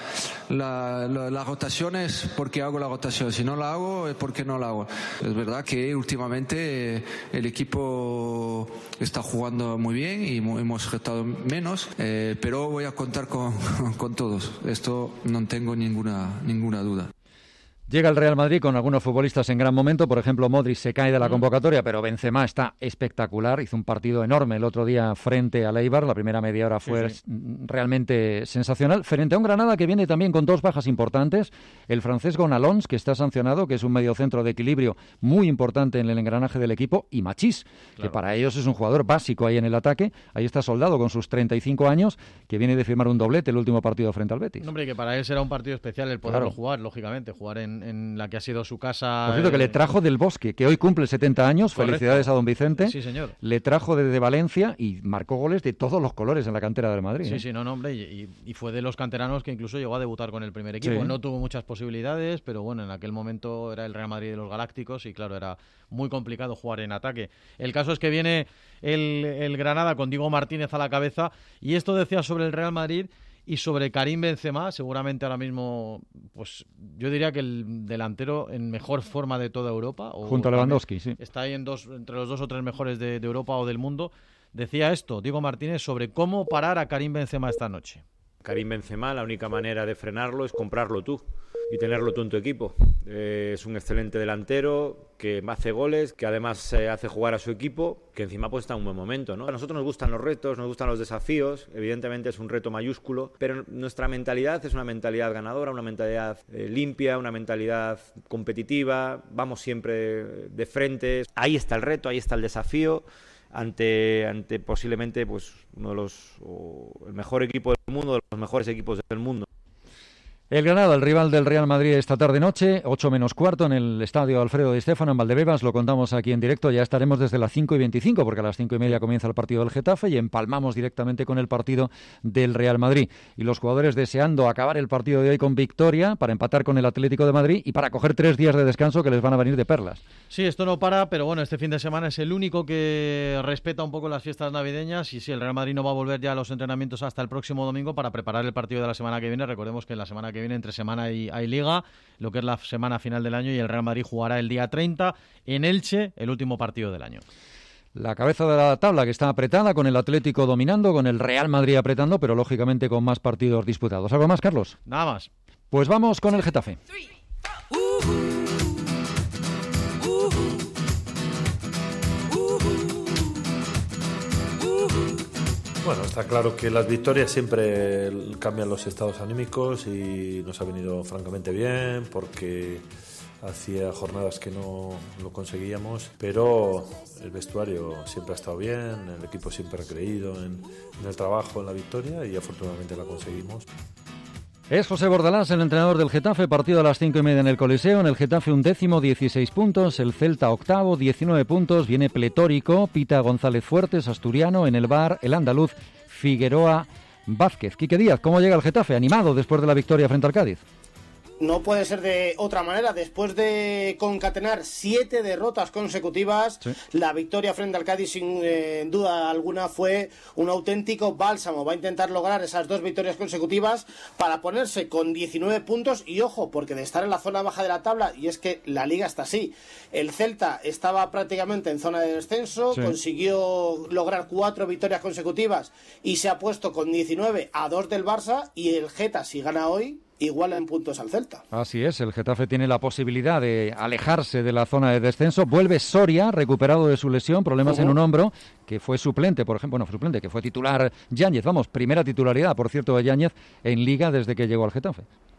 Speaker 5: la, la, las rotaciones, porque hago la rotación. Si no la hago, es porque no la hago. Es verdad que últimamente eh, el equipo está jugando muy bien y hemos retado menos, eh, pero voy a contar con, con todos. Esto no tengo ninguna, ninguna duda.
Speaker 2: Llega el Real Madrid con algunos futbolistas en gran momento, por ejemplo Modric se cae de la convocatoria, pero Benzema está espectacular, hizo un partido enorme el otro día frente al Eibar, la primera media hora fue sí, sí. realmente sensacional, frente a un Granada que viene también con dos bajas importantes, el francés Gonalons, que está sancionado, que es un mediocentro de equilibrio muy importante en el engranaje del equipo, y Machís, claro. que para ellos es un jugador básico ahí en el ataque, ahí está Soldado con sus treinta y cinco años, que viene de firmar un doblete el último partido frente al Betis.
Speaker 8: Hombre, que para él será un partido especial el poderlo claro. jugar, lógicamente, jugar en en, en la que ha sido su casa.
Speaker 2: Por cierto, que le trajo del Bosque, que hoy cumple setenta años. Correcto. Felicidades a don Vicente.
Speaker 8: Sí, señor.
Speaker 2: Le trajo desde Valencia y marcó goles de todos los colores en la cantera del Madrid.
Speaker 8: Sí,
Speaker 2: ¿eh?
Speaker 8: sí, no, no, hombre, y, y fue de los canteranos que incluso llegó a debutar con el primer equipo. Sí. No tuvo muchas posibilidades, pero bueno, en aquel momento era el Real Madrid de los Galácticos y claro, era muy complicado jugar en ataque. El caso es que viene el, el Granada con Diego Martínez a la cabeza y esto decía sobre el Real Madrid y sobre Karim Benzema, seguramente ahora mismo, pues yo diría que el delantero en mejor forma de toda Europa. O
Speaker 2: junto a Lewandowski, sí.
Speaker 8: Está ahí en dos, entre los dos o tres mejores de, de Europa o del mundo. Decía esto, Diego Martínez, sobre cómo parar a Karim Benzema esta noche.
Speaker 6: Karim Benzema, la única manera de frenarlo es comprarlo tú y tenerlo tú en tu equipo. Eh, es un excelente delantero que hace goles, que además eh, hace jugar a su equipo, que encima pues está en un buen momento, ¿no? A nosotros nos gustan los retos, nos gustan los desafíos, evidentemente es un reto mayúsculo, pero nuestra mentalidad es una mentalidad ganadora, una mentalidad eh, limpia, una mentalidad competitiva, vamos siempre de frente. Ahí está el reto, ahí está el desafío. Ante, ante posiblemente pues uno de los o el mejor equipo del mundo, de los mejores equipos del mundo.
Speaker 2: El Granada, el rival del Real Madrid esta tarde-noche, ocho menos cuarto en el estadio Alfredo Di Stéfano en Valdebebas, lo contamos aquí en directo, ya estaremos desde las cinco y veinticinco porque a las cinco y media comienza el partido del Getafe y empalmamos directamente con el partido del Real Madrid. Y los jugadores deseando acabar el partido de hoy con victoria para empatar con el Atlético de Madrid y para coger tres días de descanso que les van a venir de perlas.
Speaker 8: Sí, esto no para, pero bueno, este fin de semana es el único que respeta un poco las fiestas navideñas y sí, el Real Madrid no va a volver ya a los entrenamientos hasta el próximo domingo para preparar el partido de la semana que viene. Recordemos que la semana que viene entre semana hay, hay Liga, lo que es la semana final del año y el Real Madrid jugará el día treinta en Elche, el último partido del año.
Speaker 2: La cabeza de la tabla que está apretada, con el Atlético dominando, con el Real Madrid apretando, pero lógicamente con más partidos disputados. ¿Algo más, Carlos?
Speaker 8: Nada más.
Speaker 2: Pues vamos con el Getafe.
Speaker 9: Bueno, está claro que las victorias siempre cambian los estados anímicos y nos ha venido francamente bien porque hacía jornadas que no lo conseguíamos, pero el vestuario siempre ha estado bien, el equipo siempre ha creído en, en el trabajo, en la victoria y afortunadamente la conseguimos.
Speaker 2: Es José Bordalás, el entrenador del Getafe, partido a las cinco y media en el Coliseo. En el Getafe un décimo, dieciséis puntos, el Celta octavo, diecinueve puntos, viene pletórico, Pita González Fuertes, asturiano, en el V A R, el andaluz Figueroa Vázquez. Quique Díaz, ¿cómo llega el Getafe? Animado después de la victoria frente al Cádiz.
Speaker 10: No puede ser de otra manera. Después de concatenar siete derrotas consecutivas, sí. La victoria frente al Cádiz sin eh, duda alguna fue un auténtico bálsamo. Va a intentar lograr esas dos victorias consecutivas para ponerse con diecinueve puntos y ojo, porque de estar en la zona baja de la tabla, y es que la Liga está así, el Celta estaba prácticamente en zona de descenso, sí. Consiguió lograr cuatro victorias consecutivas y se ha puesto con diecinueve a dos del Barça, y el Geta, si gana hoy, igual en puntos al Celta.
Speaker 2: Así es, el Getafe tiene la posibilidad de alejarse de la zona de descenso. Vuelve Soria, recuperado de su lesión, problemas uh-huh. en un hombro, que fue suplente, por ejemplo, bueno, suplente, que fue titular Yáñez, vamos, primera titularidad, por cierto, de Yáñez en Liga desde que llegó al Getafe.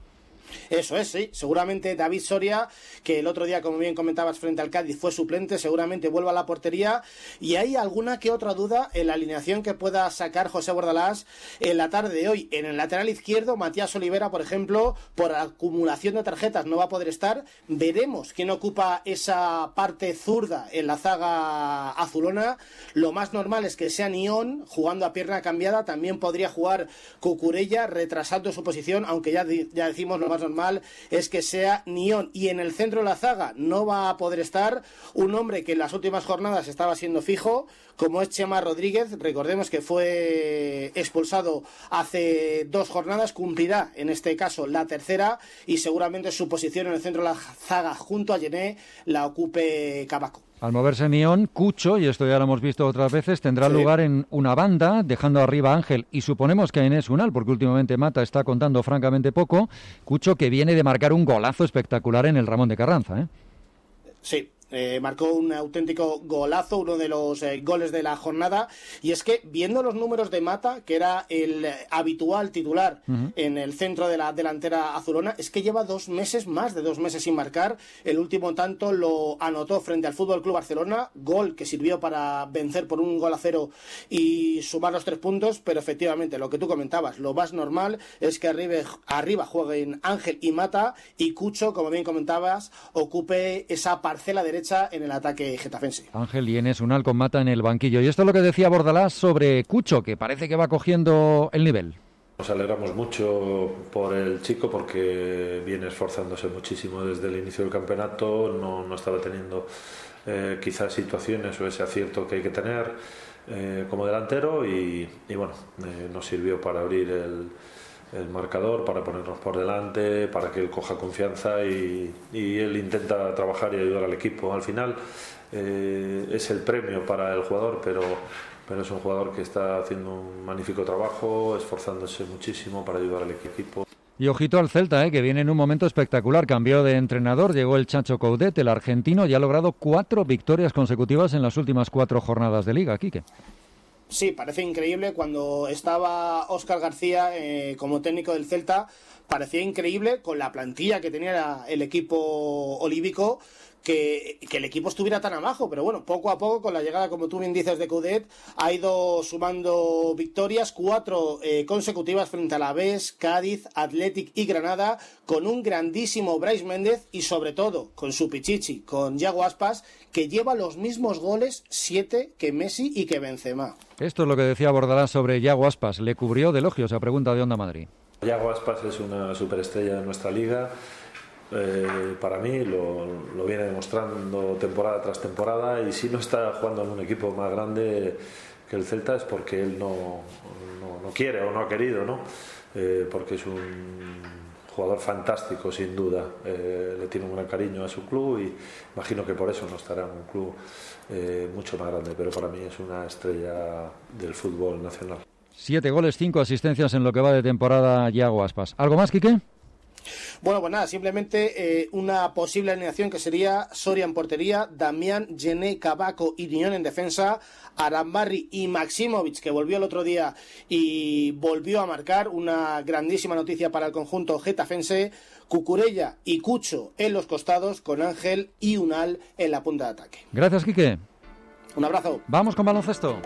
Speaker 10: Eso es, sí. Seguramente David Soria, que el otro día, como bien comentabas, frente al Cádiz fue suplente, seguramente vuelva a la portería. Y hay alguna que otra duda en la alineación que pueda sacar José Bordalás en la tarde de hoy. En el lateral izquierdo, Matías Olivera, por ejemplo, por acumulación de tarjetas no va a poder estar. Veremos quién ocupa esa parte zurda en la zaga azulona. Lo más normal es que sea Nión, jugando a pierna cambiada. También podría jugar Cucurella, retrasando su posición, aunque ya, ya decimos lo más normal es que sea Nión. Y en el centro de la zaga no va a poder estar un hombre que en las últimas jornadas estaba siendo fijo, como es Chema Rodríguez. Recordemos que fue expulsado hace dos jornadas, cumplirá en este caso la tercera y seguramente su posición en el centro de la zaga junto a Yené la ocupe Cabaco.
Speaker 2: Al moverse Nión, Cucho, y esto ya lo hemos visto otras veces, tendrá sí. lugar en una banda, dejando arriba a Ángel, y suponemos que a Enes Unal, porque últimamente Mata está contando francamente poco. Cucho, que viene de marcar un golazo espectacular en el Ramón de Carranza, ¿eh?
Speaker 10: Sí. eh, marcó un auténtico golazo, uno de los eh, goles de la jornada, y es que viendo los números de Mata, que era el habitual titular uh-huh. en el centro de la delantera azulona, es que lleva dos meses, más de dos meses sin marcar. El último tanto lo anotó frente al Fútbol Club Barcelona, gol que sirvió para vencer por un gol a cero y sumar los tres puntos, pero efectivamente lo que tú comentabas, lo más normal es que arriba, arriba jueguen Ángel y Mata, y Cucho, como bien comentabas, ocupe esa parcela derecha en el ataque getafense.
Speaker 2: Ángel y Enes Unal con Mata en el banquillo. Y esto es lo que decía Bordalás sobre Cucho, que parece que va cogiendo el nivel.
Speaker 9: Nos alegramos mucho por el chico porque viene esforzándose muchísimo desde el inicio del campeonato, no, no estaba teniendo eh, quizás situaciones o ese acierto que hay que tener eh, como delantero y, y bueno, eh, nos sirvió para abrir el, el marcador, para ponernos por delante, para que él coja confianza y, y él intenta trabajar y ayudar al equipo. Al final eh, es el premio para el jugador, pero... pero es un jugador que está haciendo un magnífico trabajo, esforzándose muchísimo para ayudar al equipo.
Speaker 2: Y ojito al Celta, ¿eh? que viene en un momento espectacular. Cambió de entrenador, llegó el Chacho Coudet, el argentino, y ha logrado cuatro victorias consecutivas en las últimas cuatro jornadas de Liga. Quique.
Speaker 10: Sí, parece increíble. Cuando estaba Óscar García eh, como técnico del Celta, parecía increíble con la plantilla que tenía el equipo olívico, Que, que el equipo estuviera tan abajo, pero bueno, poco a poco, con la llegada, como tú bien dices, de Coudet, ha ido sumando victorias, cuatro eh, consecutivas frente a Alavés, Cádiz, Athletic y Granada, con un grandísimo Brais Méndez y sobre todo con su pichichi, con Yago Aspas, que lleva los mismos goles, siete, que Messi y que Benzema.
Speaker 2: Esto es lo que decía Bordalás sobre Yago Aspas, le cubrió de elogios a pregunta de Onda Madrid.
Speaker 9: Yago Aspas es una superestrella de nuestra liga. Eh, para mí lo, lo viene demostrando temporada tras temporada, y si no está jugando en un equipo más grande que el Celta es porque él no, no, no quiere o no ha querido, ¿no? Eh, porque es un jugador fantástico sin duda, eh, le tiene un gran cariño a su club y imagino que por eso no estará en un club eh, mucho más grande, pero para mí es una estrella del fútbol nacional.
Speaker 2: Siete goles, cinco asistencias en lo que va de temporada Yago Aspas. ¿Algo más, Quique?
Speaker 10: Bueno, pues nada, simplemente eh, una posible alineación que sería Soria en portería, Damián, Gené, Cabaco y Niñón en defensa, Arambarri y Maximovic, que volvió el otro día y volvió a marcar, una grandísima noticia para el conjunto getafense, Cucurella y Cucho en los costados, con Ángel y Unal en la punta de ataque.
Speaker 2: Gracias, Quique.
Speaker 10: Un abrazo.
Speaker 2: Vamos con baloncesto.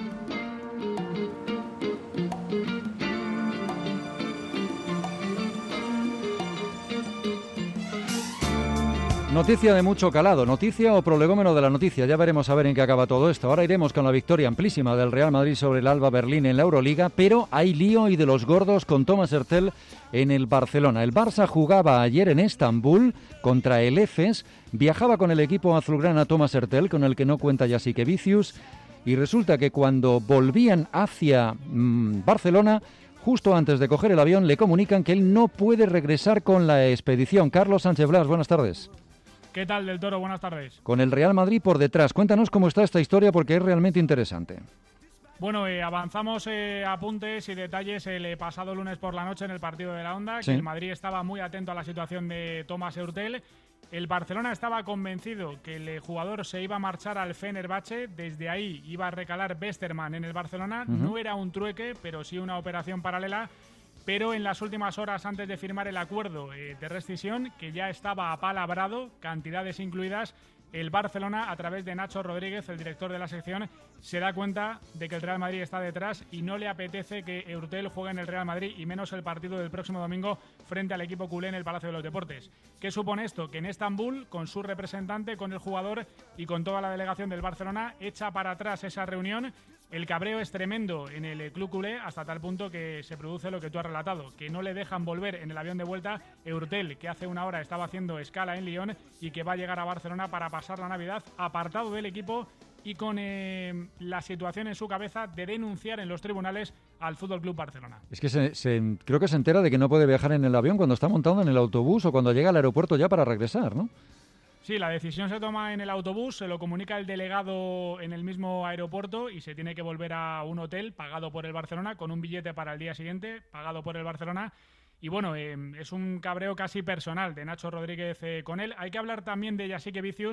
Speaker 2: Noticia de mucho calado, noticia o prolegómeno de la noticia, ya veremos a ver en qué acaba todo esto. Ahora iremos con la victoria amplísima del Real Madrid sobre el Alba Berlín en la Euroliga, pero hay lío y de los gordos con Thomas Hertel en el Barcelona. El Barça jugaba ayer en Estambul contra el Efes, viajaba con el equipo azulgrana Thomas Hertel, con el que no cuenta Jasikevičius, y resulta que cuando volvían hacia mmm, Barcelona, justo antes de coger el avión, le comunican que él no puede regresar con la expedición. Carlos Sánchez Blas, buenas tardes.
Speaker 12: ¿Qué tal, Del Toro? Buenas tardes.
Speaker 2: Con el Real Madrid por detrás. Cuéntanos cómo está esta historia porque es realmente interesante.
Speaker 12: Bueno, eh, avanzamos eh, apuntes y detalles el eh, pasado lunes por la noche en el partido de la Onda, sí. Que el Madrid estaba muy atento a la situación de Thomas Hertel. El Barcelona estaba convencido que el jugador se iba a marchar al Fenerbahce, desde ahí iba a recalar Westerman en el Barcelona. Uh-huh. No era un trueque, pero sí una operación paralela. Pero en las últimas horas antes de firmar el acuerdo eh, de rescisión, que ya estaba apalabrado, cantidades incluidas, el Barcelona, a través de Nacho Rodríguez, el director de la sección, se da cuenta de que el Real Madrid está detrás y no le apetece que Hertel juegue en el Real Madrid, y menos el partido del próximo domingo frente al equipo culé en el Palacio de los Deportes. ¿Qué supone esto? Que en Estambul, con su representante, con el jugador y con toda la delegación del Barcelona, echa para atrás esa reunión. El cabreo es tremendo en el club culé, hasta tal punto que se produce lo que tú has relatado, que no le dejan volver en el avión de vuelta. Hertel, que hace una hora estaba haciendo escala en Lyon y que va a llegar a Barcelona para pasar la Navidad apartado del equipo y con eh, la situación en su cabeza de denunciar en los tribunales al Fútbol Club Barcelona.
Speaker 2: Es que se, se, creo que se entera de que no puede viajar en el avión cuando está montado en el autobús o cuando llega al aeropuerto ya para regresar, ¿no?
Speaker 12: Sí, la decisión se toma en el autobús, se lo comunica el delegado en el mismo aeropuerto y se tiene que volver a un hotel pagado por el Barcelona con un billete para el día siguiente, pagado por el Barcelona. Y bueno, eh, es un cabreo casi personal de Nacho Rodríguez eh, con él. Hay que hablar también de Jasikevičius,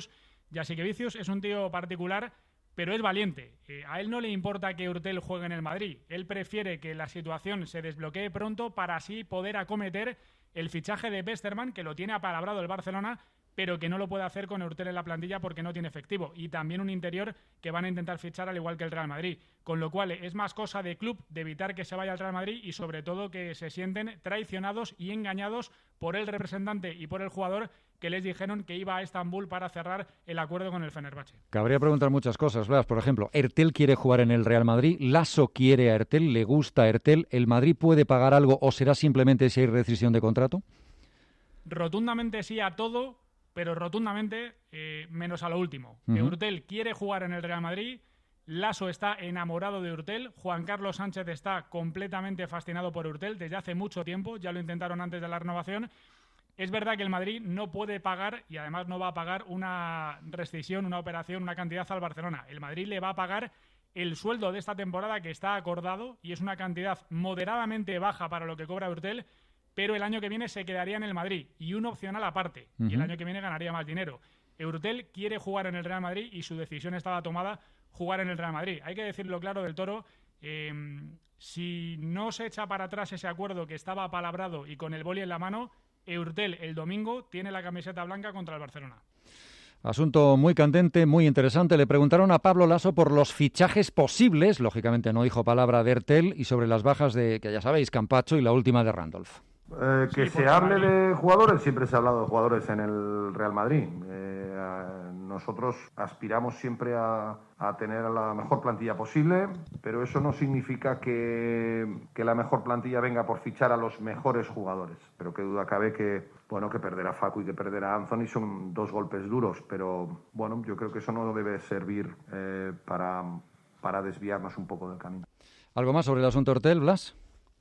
Speaker 12: Jasikevičius es un tío particular, pero es valiente. Eh, a él no le importa que Hurtel juegue en el Madrid. Él prefiere que la situación se desbloquee pronto para así poder acometer el fichaje de Westermann, que lo tiene apalabrado el Barcelona, pero que no lo puede hacer con Hurtel en la plantilla porque no tiene efectivo. Y también un interior que van a intentar fichar al igual que el Real Madrid. Con lo cual es más cosa de club, de evitar que se vaya al Real Madrid y sobre todo que se sienten traicionados y engañados por el representante y por el jugador que les dijeron que iba a Estambul para cerrar el acuerdo con el Fenerbahce.
Speaker 2: Cabría preguntar muchas cosas, Blas. Por ejemplo, Ertel quiere jugar en el Real Madrid, Lasso quiere a Ertel, le gusta a Ertel. ¿El Madrid puede pagar algo o será simplemente si hay rescisión de contrato?
Speaker 12: Rotundamente sí a todo, pero rotundamente eh, menos a lo último. Uh-huh. Que Hurtel quiere jugar en el Real Madrid, Lasso está enamorado de Hurtel, Juan Carlos Sánchez está completamente fascinado por Hurtel desde hace mucho tiempo, ya lo intentaron antes de la renovación. Es verdad que el Madrid no puede pagar, y además no va a pagar una rescisión, una operación, una cantidad al Barcelona. El Madrid le va a pagar el sueldo de esta temporada que está acordado, y es una cantidad moderadamente baja para lo que cobra Hurtel, pero el año que viene se quedaría en el Madrid, y un opcional aparte, uh-huh. y el año que viene ganaría más dinero. Hurtel quiere jugar en el Real Madrid y su decisión estaba tomada, jugar en el Real Madrid. Hay que decirlo claro del Toro, eh, si no se echa para atrás ese acuerdo que estaba apalabrado y con el boli en la mano, Hurtel el domingo tiene la camiseta blanca contra el Barcelona.
Speaker 2: Asunto muy candente, muy interesante. Le preguntaron a Pablo Lasso por los fichajes posibles, lógicamente no dijo palabra de Hurtel, y sobre las bajas de, que ya sabéis, Campacho y la última de Randolph.
Speaker 13: Eh, que sí, se hable de jugadores, siempre se ha hablado de jugadores en el Real Madrid. Eh, a, nosotros aspiramos siempre a, a tener la mejor plantilla posible, pero eso no significa que, que la mejor plantilla venga por fichar a los mejores jugadores. Pero qué duda cabe que, bueno, que perder a Facu y que perder a Anthony son dos golpes duros, pero bueno, yo creo que eso no debe servir eh, para, para desviarnos un poco del camino.
Speaker 2: ¿Algo más sobre el asunto Hurtel, Blas?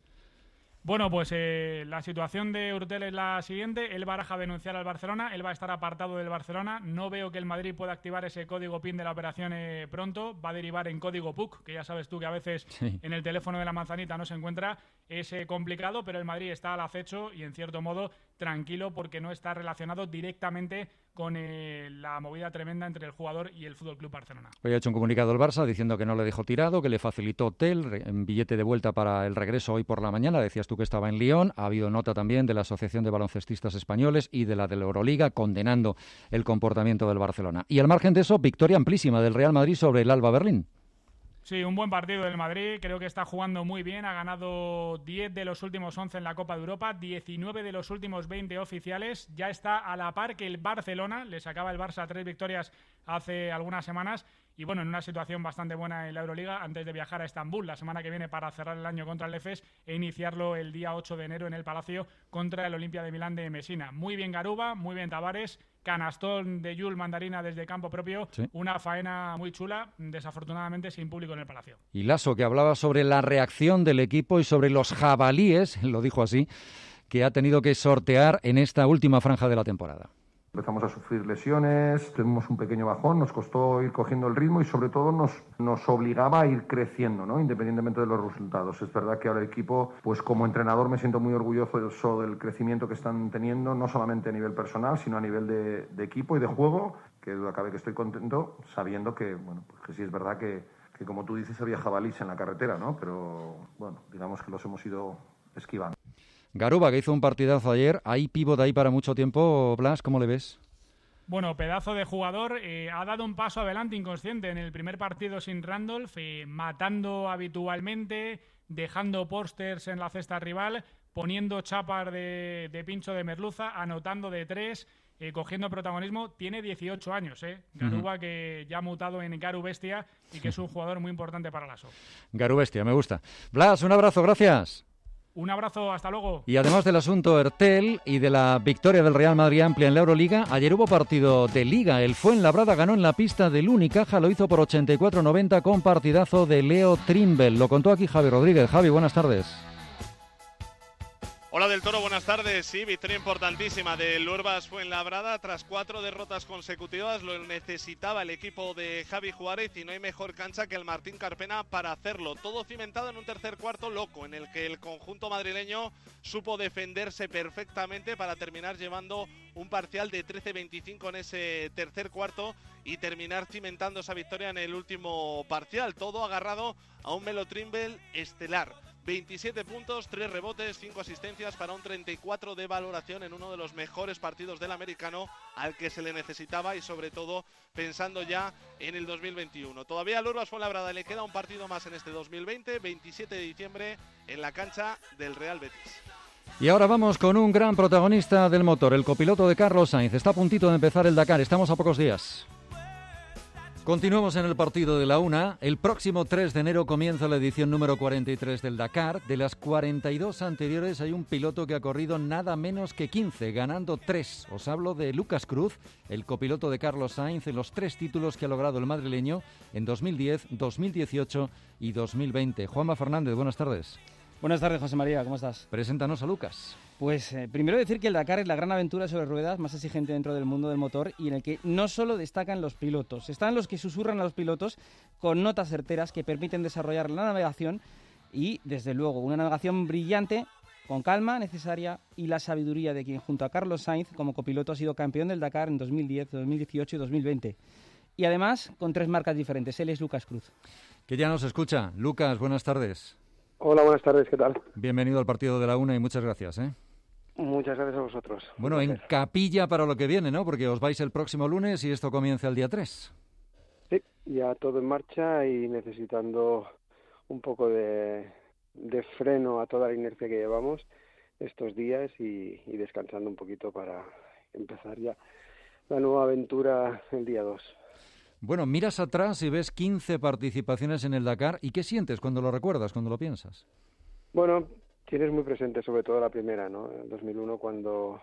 Speaker 12: Bueno, pues eh, la situación de Hurtel es la siguiente. Él baraja denunciar al Barcelona, él va a estar apartado del Barcelona. No veo que el Madrid pueda activar ese código PIN de la operación eh, pronto. Va a derivar en código P U C, que ya sabes tú que a veces sí. en el teléfono de la manzanita no se encuentra. Es eh, complicado, pero el Madrid está al acecho y en cierto modo tranquilo porque no está relacionado directamente con eh, la movida tremenda entre el jugador y el F C Barcelona.
Speaker 2: Hoy ha hecho un comunicado el Barça diciendo que no le dejó tirado, que le facilitó hotel, en billete de vuelta para el regreso hoy por la mañana. Decías tú que estaba en Lyon. Ha habido nota también de la Asociación de Baloncestistas Españoles y de la de la Euroliga condenando el comportamiento del Barcelona. Y al margen de eso, victoria amplísima del Real Madrid sobre el Alba Berlín.
Speaker 12: Sí, un buen partido del Madrid, creo que está jugando muy bien, ha ganado diez de los últimos once en la Copa de Europa, diecinueve de los últimos veinte oficiales, ya está a la par que el Barcelona, le sacaba el Barça tres victorias hace algunas semanas y bueno, en una situación bastante buena en la Euroliga antes de viajar a Estambul la semana que viene para cerrar el año contra el Efes e iniciarlo el día ocho de enero en el Palacio contra el Olimpia de Milán de Messina. Muy bien Garuba, muy bien Tavares, canastón de Yul Mandarina desde campo propio, sí. Una faena muy chula, desafortunadamente sin público en el Palacio.
Speaker 2: Y Lasso, que hablaba sobre la reacción del equipo y sobre los jabalíes, lo dijo así, que ha tenido que sortear en esta última franja de la temporada.
Speaker 13: Empezamos a sufrir lesiones, tuvimos un pequeño bajón, nos costó ir cogiendo el ritmo y sobre todo nos, nos obligaba a ir creciendo, ¿no? Independientemente de los resultados. Es verdad que ahora el equipo, pues como entrenador me siento muy orgulloso del crecimiento que están teniendo, no solamente a nivel personal, sino a nivel de, de equipo y de juego, que duda cabe que estoy contento, sabiendo que, bueno, pues que sí es verdad que, que como tú dices había jabalíes en la carretera, ¿no? Pero bueno, digamos que los hemos ido esquivando.
Speaker 2: Garuba, que hizo un partidazo ayer, ¿hay pívot ahí para mucho tiempo, Blas? ¿Cómo le ves?
Speaker 12: Bueno, pedazo de jugador, eh, ha dado un paso adelante inconsciente en el primer partido sin Randolph, eh, matando habitualmente, dejando pósters en la cesta rival, poniendo chapas de, de pincho de merluza, anotando de tres, eh, cogiendo protagonismo. Tiene dieciocho años, ¿eh? Garuba, uh-huh. que ya ha mutado en Garu Bestia y que es un jugador muy importante para la S O.
Speaker 2: Garu Bestia, me gusta. Blas, un abrazo, gracias.
Speaker 12: Un abrazo, hasta luego.
Speaker 2: Y además del asunto Hurtel y de la victoria del Real Madrid amplia en la Euroliga, ayer hubo partido de Liga. El Fuenlabrada ganó en la pista del Unicaja, lo hizo por ochenta y cuatro noventa con partidazo de Leo Trimble. Lo contó aquí Javi Rodríguez. Javi, buenas tardes.
Speaker 14: Hola del Toro, buenas tardes. Sí, victoria importantísima del Urbas Fuenlabrada tras cuatro derrotas consecutivas. Lo necesitaba el equipo de Javi Juárez y no hay mejor cancha que el Martín Carpena para hacerlo. Todo cimentado en un tercer cuarto loco, en el que el conjunto madrileño supo defenderse perfectamente para terminar llevando un parcial de trece veinticinco en ese tercer cuarto y terminar cimentando esa victoria en el último parcial. Todo agarrado a un Melo Trimble estelar. veintisiete puntos, tres rebotes, cinco asistencias para un treinta y cuatro de valoración en uno de los mejores partidos del americano al que se le necesitaba y sobre todo pensando ya en el dos mil veintiuno. Todavía al Urbas Fuenlabrada le queda un partido más en este dos mil veinte, veintisiete de diciembre en la cancha del Real Betis.
Speaker 2: Y ahora vamos con un gran protagonista del motor, el copiloto de Carlos Sainz. Está a puntito de empezar el Dakar, estamos a pocos días. Continuamos en el partido de la una. El próximo tres de enero comienza la edición número cuarenta y tres del Dakar. De las cuarenta y dos anteriores hay un piloto que ha corrido nada menos que quince, ganando tres. Os hablo de Lucas Cruz, el copiloto de Carlos Sainz, en los tres títulos que ha logrado el madrileño en dos mil diez, dos mil dieciocho y dos mil veinte. Juanma Fernández, buenas tardes.
Speaker 16: Buenas tardes, José María, ¿cómo estás?
Speaker 2: Preséntanos a Lucas.
Speaker 16: Pues eh, primero decir que el Dakar es la gran aventura sobre ruedas más exigente dentro del mundo del motor y en el que no solo destacan los pilotos, están los que susurran a los pilotos con notas certeras que permiten desarrollar la navegación y, desde luego, una navegación brillante, con calma necesaria y la sabiduría de quien junto a Carlos Sainz como copiloto ha sido campeón del Dakar en dos mil diez, dos mil dieciocho y dos mil veinte. Y además con tres marcas diferentes. Él es Lucas Cruz.
Speaker 2: Que ya nos escucha. Lucas, buenas tardes.
Speaker 17: Hola, buenas tardes, ¿qué tal?
Speaker 2: Bienvenido al partido de la una y muchas gracias, ¿eh?
Speaker 17: Muchas gracias a vosotros.
Speaker 2: Bueno, en capilla para lo que viene, ¿no? Porque os vais el próximo lunes y esto comienza el día tres.
Speaker 17: Sí, ya todo en marcha y necesitando un poco de, de freno a toda la inercia que llevamos estos días y, y descansando un poquito para empezar ya la nueva aventura el día dos.
Speaker 2: Bueno, miras atrás y ves quince participaciones en el Dakar. ¿Y qué sientes cuando lo recuerdas, cuando lo piensas?
Speaker 17: Bueno, tienes muy presente sobre todo la primera, ¿no? En dos mil uno cuando,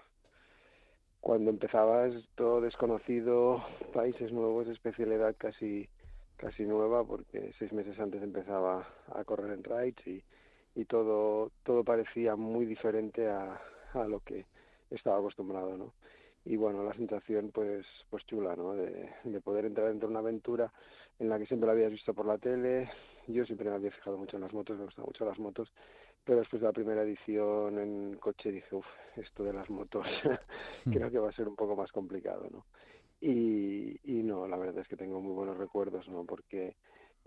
Speaker 17: cuando empezabas todo desconocido, países nuevos, especialidad casi casi nueva, porque seis meses antes empezaba a correr en rides y, y todo todo parecía muy diferente a, a lo que estaba acostumbrado, ¿no? Y bueno, la sensación pues pues chula, ¿no? De, de poder entrar dentro de una aventura en la que siempre la habías visto por la tele. Yo siempre me había fijado mucho en las motos, me gustan mucho las motos, pero después de la primera edición en coche dije, uff, esto de las motos creo que va a ser un poco más complicado, ¿no? Y, y no, la verdad es que tengo muy buenos recuerdos, ¿no? Porque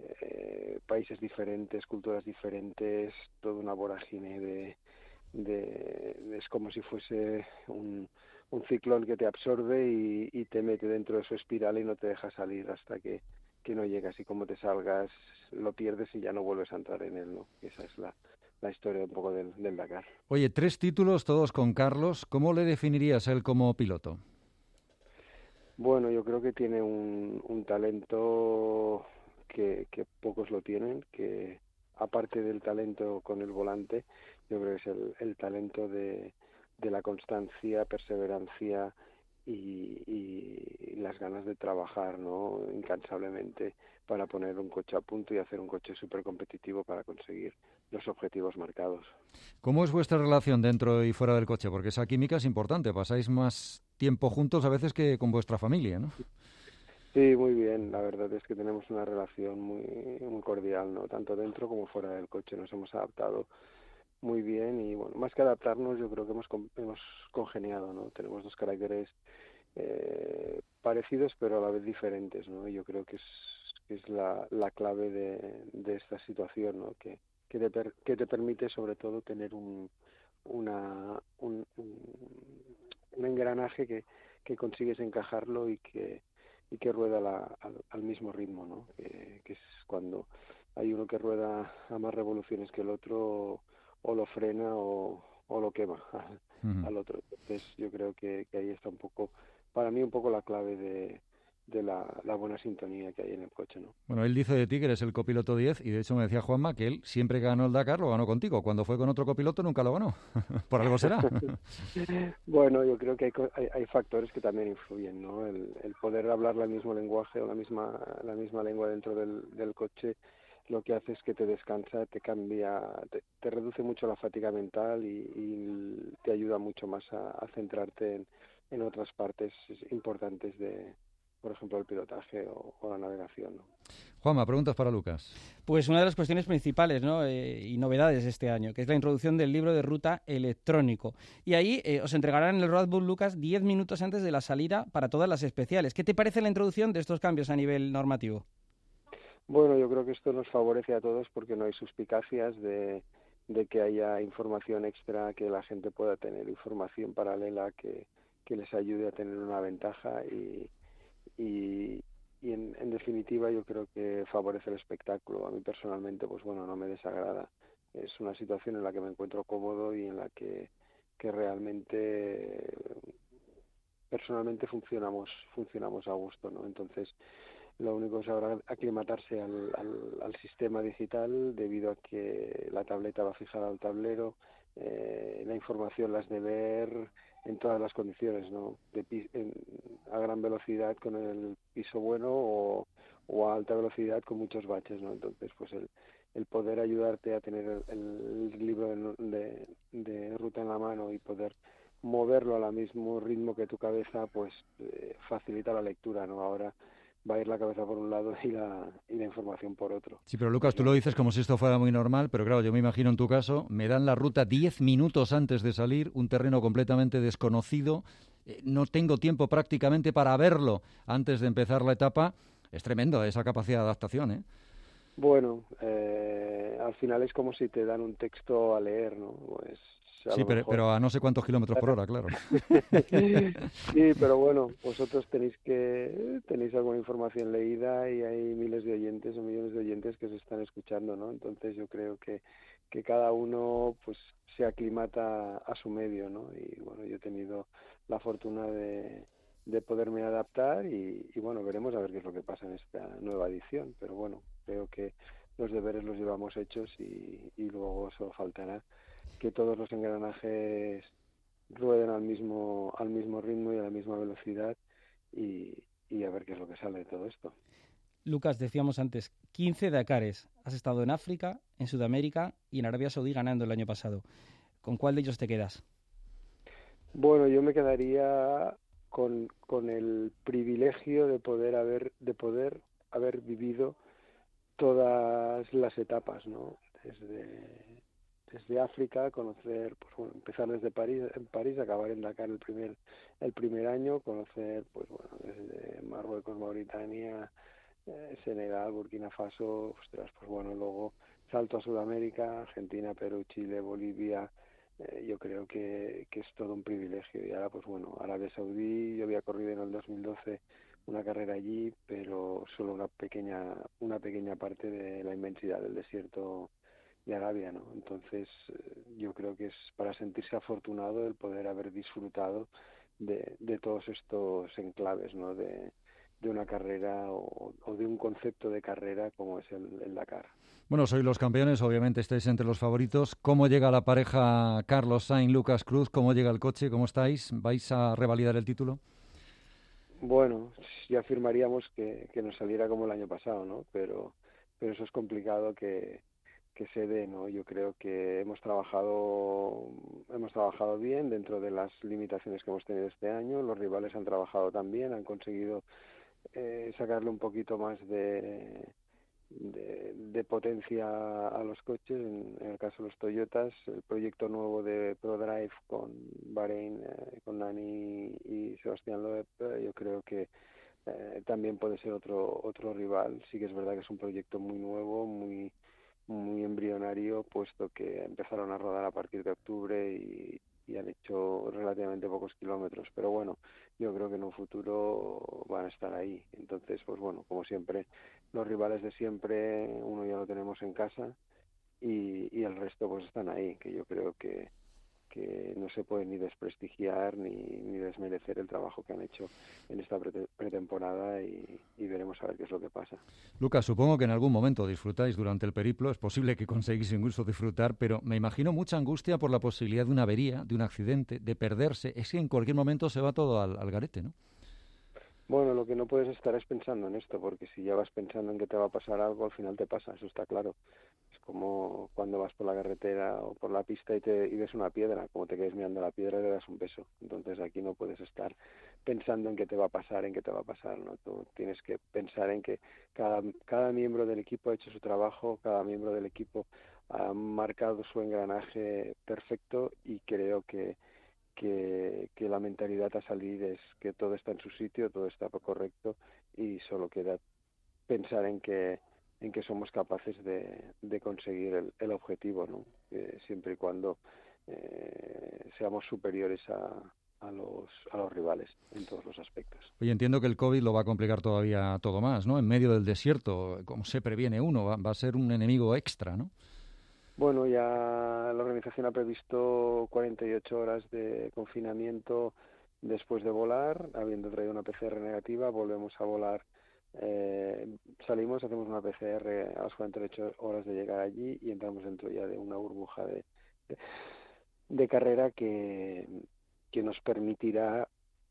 Speaker 17: eh, países diferentes, culturas diferentes, toda una vorágine de, de, de es como si fuese un un ciclón que te absorbe y, y te mete dentro de su espiral y no te deja salir hasta que, que no llegas, y como te salgas lo pierdes y ya no vuelves a entrar en él, ¿no? Esa es la, la historia un poco del, del Dakar.
Speaker 2: Oye, tres títulos, todos con Carlos. ¿Cómo le definirías a él como piloto?
Speaker 17: Bueno, yo creo que tiene un, un talento que, que pocos lo tienen, que aparte del talento con el volante, yo creo que es el, el talento de de la constancia, perseverancia y, y las ganas de trabajar, ¿no? Incansablemente para poner un coche a punto y hacer un coche súper competitivo para conseguir los objetivos marcados.
Speaker 2: ¿Cómo es vuestra relación dentro y fuera del coche? Porque esa química es importante, pasáis más tiempo juntos a veces que con vuestra familia, ¿no?
Speaker 17: Sí, muy bien, la verdad es que tenemos una relación muy, muy cordial, ¿no? Tanto dentro como fuera del coche, nos hemos adaptado muy bien y bueno, más que adaptarnos yo creo que hemos hemos congeniado, ¿no? Tenemos dos caracteres eh, parecidos pero a la vez diferentes, ¿no? Y yo creo que es que es la, la clave de, de esta situación, ¿no? Que que te, per, que te permite sobre todo tener un una un, un, un engranaje que, que consigues encajarlo y que y que rueda la, al, al mismo ritmo, ¿no? Que, que es cuando hay uno que rueda a más revoluciones que el otro, o lo frena o, o lo quema al, uh-huh. al otro. Entonces yo creo que, que ahí está un poco, para mí un poco la clave de, de la, la buena sintonía que hay en el coche, ¿no?
Speaker 2: Bueno, él dice de ti que eres el copiloto diez y de hecho me decía Juanma que él siempre que ganó el Dakar lo ganó contigo. Cuando fue con otro copiloto nunca lo ganó. ¿Por algo será?
Speaker 17: Bueno, yo creo que hay, hay, hay factores que también influyen, ¿no? El, el poder hablar el mismo lenguaje o la misma la misma lengua dentro del, del coche lo que hace es que te descansa, te cambia, te, te reduce mucho la fatiga mental y, y te ayuda mucho más a, a centrarte en, en otras partes importantes de, por ejemplo, el pilotaje o, o la navegación, ¿no?
Speaker 2: Juanma, preguntas para Lucas.
Speaker 16: Pues una de las cuestiones principales, ¿no? eh, y novedades de este año, que es la introducción del libro de ruta electrónico. Y ahí eh, os entregarán en el roadbook, Lucas, diez minutos antes de la salida para todas las especiales. ¿Qué te parece la introducción de estos cambios a nivel normativo?
Speaker 17: Bueno, yo creo que esto nos favorece a todos porque no hay suspicacias de, de que haya información extra, que la gente pueda tener información paralela que, que les ayude a tener una ventaja y, y, y en, en definitiva yo creo que favorece el espectáculo. A mí personalmente, pues bueno, no me desagrada. Es una situación en la que me encuentro cómodo y en la que, que realmente personalmente funcionamos funcionamos a gusto, ¿no? Entonces, lo único es ahora aclimatarse al, al, al sistema digital, debido a que la tableta va fijada al tablero, eh, la información la has de ver en todas las condiciones, ¿no? De pi- en, a gran velocidad con el piso bueno o, o a alta velocidad con muchos baches, ¿no? Entonces, pues el, el poder ayudarte a tener el, el libro de, de, de ruta en la mano y poder moverlo al mismo ritmo que tu cabeza, pues eh, facilita la lectura, ¿no? Ahora va a ir la cabeza por un lado y la, y la información por otro.
Speaker 2: Sí, pero Lucas, tú lo dices como si esto fuera muy normal, pero claro, yo me imagino en tu caso, me dan la ruta diez minutos antes de salir, un terreno completamente desconocido, eh, no tengo tiempo prácticamente para verlo antes de empezar la etapa. Es tremendo esa capacidad de adaptación, ¿eh?
Speaker 17: Bueno, eh, al final es como si te dan un texto a leer, ¿no? Pues, a
Speaker 2: sí, pero, pero a no sé cuántos kilómetros por hora, claro.
Speaker 17: Sí, pero bueno, vosotros tenéis que tenéis alguna información leída y hay miles de oyentes o millones de oyentes que se están escuchando, ¿no? Entonces yo creo que, que cada uno pues se aclimata a su medio, ¿no? Y bueno, yo he tenido la fortuna de, de poderme adaptar y, y bueno, veremos a ver qué es lo que pasa en esta nueva edición, pero bueno, creo que los deberes los llevamos hechos y, y luego solo faltará que todos los engranajes rueden al mismo al mismo ritmo y a la misma velocidad y, y a ver qué es lo que sale de todo esto.
Speaker 16: Lucas, decíamos antes, quince Dakares. Has estado en África, en Sudamérica y en Arabia Saudí ganando el año pasado. ¿Con cuál de ellos te quedas?
Speaker 17: Bueno, yo me quedaría con, con el privilegio de poder haber de poder haber vivido todas las etapas, ¿no? Desde desde África, conocer, pues bueno, empezar desde París, en París, acabar en Dakar el primer el primer año, conocer, pues bueno, desde Marruecos, Mauritania, eh, Senegal, Burkina Faso, ostras, pues bueno, luego salto a Sudamérica, Argentina, Perú, Chile, Bolivia. Eh, yo creo que, que es todo un privilegio. Y ahora, pues bueno, Arabia Saudí, yo había corrido en el dos mil doce una carrera allí, pero solo una pequeña una pequeña parte de la inmensidad del desierto de Arabia, ¿no? Entonces yo creo que es para sentirse afortunado el poder haber disfrutado de, de todos estos enclaves, ¿no? De, de una carrera o, o de un concepto de carrera como es el, el Dakar.
Speaker 2: Bueno, sois los campeones, obviamente estáis entre los favoritos. ¿Cómo llega la pareja Carlos Sainz, Lucas Cruz? ¿Cómo llega el coche? ¿Cómo estáis? ¿Vais a revalidar el título?
Speaker 17: Bueno, ya afirmaríamos que, que nos saliera como el año pasado, ¿no? Pero, pero eso es complicado que que se dé, ¿no? Yo creo que hemos trabajado hemos trabajado bien dentro de las limitaciones que hemos tenido este año. Los rivales han trabajado también, han conseguido eh, sacarle un poquito más de, de, de potencia a los coches. En, en el caso de los Toyotas, el proyecto nuevo de ProDrive con Bahrein, eh, con Nani y Sebastián Loeb, eh, yo creo que eh, también puede ser otro otro rival. Sí que es verdad que es un proyecto muy nuevo, muy muy embrionario, puesto que empezaron a rodar a partir de octubre y, y han hecho relativamente pocos kilómetros, pero bueno, yo creo que en un futuro van a estar ahí. Entonces, pues bueno, como siempre, los rivales de siempre, uno ya lo tenemos en casa y, y el resto pues están ahí, que yo creo que que no se puede ni desprestigiar ni, ni desmerecer el trabajo que han hecho en esta pre- pretemporada y, y veremos a ver qué es lo que pasa.
Speaker 2: Lucas, supongo que en algún momento disfrutáis durante el periplo, es posible que conseguís incluso disfrutar, pero me imagino mucha angustia por la posibilidad de una avería, de un accidente, de perderse. Es que en cualquier momento se va todo al, al garete, ¿no?
Speaker 17: Bueno, lo que no puedes estar es pensando en esto, porque si ya vas pensando en que te va a pasar algo, al final te pasa, eso está claro. Es como cuando vas por la carretera o por la pista y, te, y ves una piedra, como te quedes mirando la piedra y le das un beso. Entonces aquí no puedes estar pensando en qué te va a pasar, en qué te va a pasar, ¿no? Tú tienes que pensar en que cada, cada miembro del equipo ha hecho su trabajo, cada miembro del equipo ha marcado su engranaje perfecto, y creo que Que, que la mentalidad a salir es que todo está en su sitio, todo está correcto, y solo queda pensar en que en que somos capaces de, de conseguir el, el objetivo, ¿no? Eh, siempre y cuando eh, seamos superiores a, a los a los rivales en todos los aspectos.
Speaker 2: Oye, entiendo que el COVID lo va a complicar todavía todo más, ¿no? En medio del desierto, ¿cómo se previene uno? Va, va a ser un enemigo extra, ¿no?
Speaker 17: Bueno, ya la organización ha previsto cuarenta y ocho horas de confinamiento después de volar, habiendo traído una P C R negativa. Volvemos a volar, eh, salimos, hacemos una P C R a las cuarenta y ocho horas de llegar allí y entramos dentro ya de una burbuja de, de, de carrera que, que nos permitirá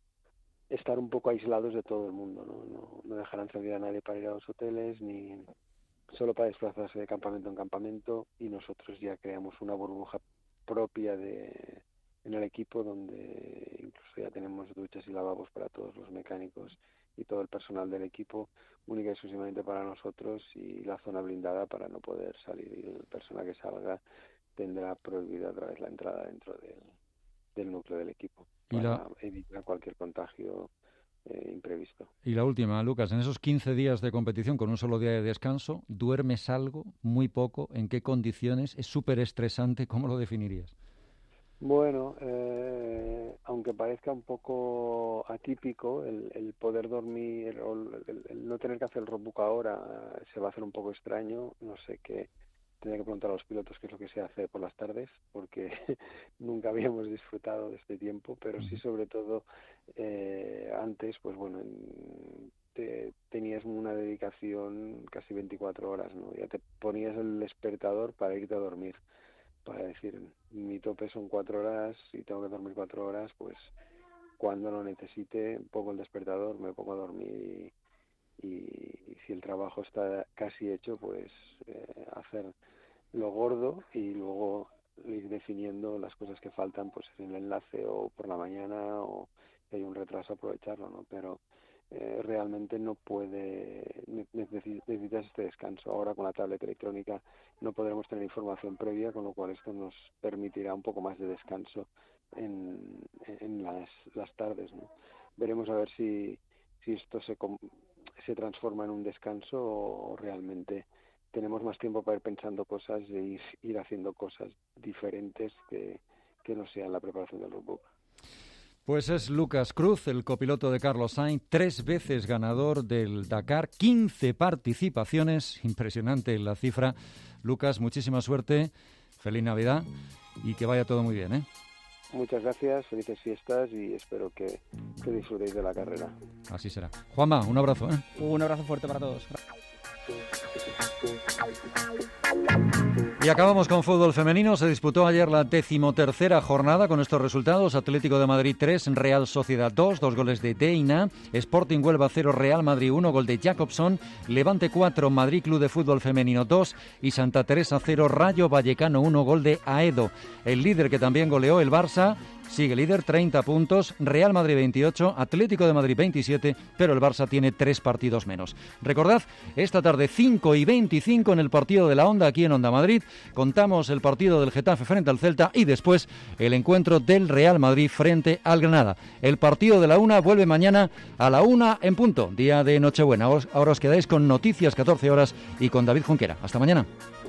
Speaker 17: estar un poco aislados de todo el mundo, ¿no? No, no dejarán salir a nadie para ir a los hoteles, ni solo para desplazarse de campamento en campamento, y nosotros ya creamos una burbuja propia de en el equipo, donde incluso ya tenemos duchas y lavabos para todos los mecánicos y todo el personal del equipo, única y exclusivamente para nosotros, y la zona blindada para no poder salir, y la persona que salga tendrá prohibida otra vez la entrada dentro del, del núcleo del equipo, para la... evitar cualquier contagio Eh, imprevisto.
Speaker 2: Y la última, Lucas, en esos quince días de competición con un solo día de descanso, ¿duermes algo? ¿Muy poco? ¿En qué condiciones? ¿Es súper estresante? ¿Cómo lo definirías?
Speaker 17: Bueno, eh, aunque parezca un poco atípico, el, el poder dormir o el, el, el no tener que hacer el roadbook ahora eh, se va a hacer un poco extraño. No sé qué. Tendría que preguntar a los pilotos qué es lo que se hace por las tardes, porque nunca habíamos disfrutado de este tiempo, pero sí, sobre todo, eh, antes, pues bueno, en, te, tenías una dedicación casi veinticuatro horas, ¿no? Ya te ponías el despertador para irte a dormir, para decir, mi tope son cuatro horas y tengo que dormir cuatro horas, pues cuando lo necesite pongo el despertador, me pongo a dormir, y, y, y si el trabajo está casi hecho, pues eh, hacer lo gordo y luego ir definiendo las cosas que faltan, pues en el enlace o por la mañana, o si hay un retraso aprovecharlo, ¿no? Pero eh, realmente no puede, necesitas este descanso. Ahora con la tableta electrónica no podremos tener información previa, con lo cual esto nos permitirá un poco más de descanso en, en las, las tardes, ¿no? Veremos a ver si, si esto se, se transforma en un descanso, o realmente tenemos más tiempo para ir pensando cosas e ir, ir haciendo cosas diferentes que, que no sean la preparación del roadbook.
Speaker 2: Pues es Lucas Cruz, el copiloto de Carlos Sainz, tres veces ganador del Dakar, quince participaciones, impresionante la cifra. Lucas, muchísima suerte, feliz Navidad y que vaya todo muy bien, ¿eh?
Speaker 17: Muchas gracias, felices fiestas y espero que, que disfrutéis de la carrera.
Speaker 2: Así será. Juanma, un abrazo, ¿eh?
Speaker 16: Un abrazo fuerte para todos.
Speaker 2: Y acabamos con fútbol femenino. Se disputó ayer la decimotercera jornada con estos resultados: Atlético de Madrid tres, Real Sociedad dos, dos goles de Deina, Sporting Huelva cero, Real Madrid uno, gol de Jacobson, Levante cuatro, Madrid Club de Fútbol Femenino dos y Santa Teresa cero, Rayo Vallecano uno, gol de Aedo. El líder, que también goleó, el Barça, sigue líder, treinta puntos, Real Madrid veintiocho, Atlético de Madrid veintisiete, pero el Barça tiene tres partidos menos. Recordad, esta tarde cinco y veinticinco en el partido de la Onda, aquí en Onda Madrid, contamos el partido del Getafe frente al Celta y después el encuentro del Real Madrid frente al Granada. El partido de la una vuelve mañana a la una en punto, día de Nochebuena. Ahora os quedáis con Noticias catorce horas y con David Junquera. Hasta mañana.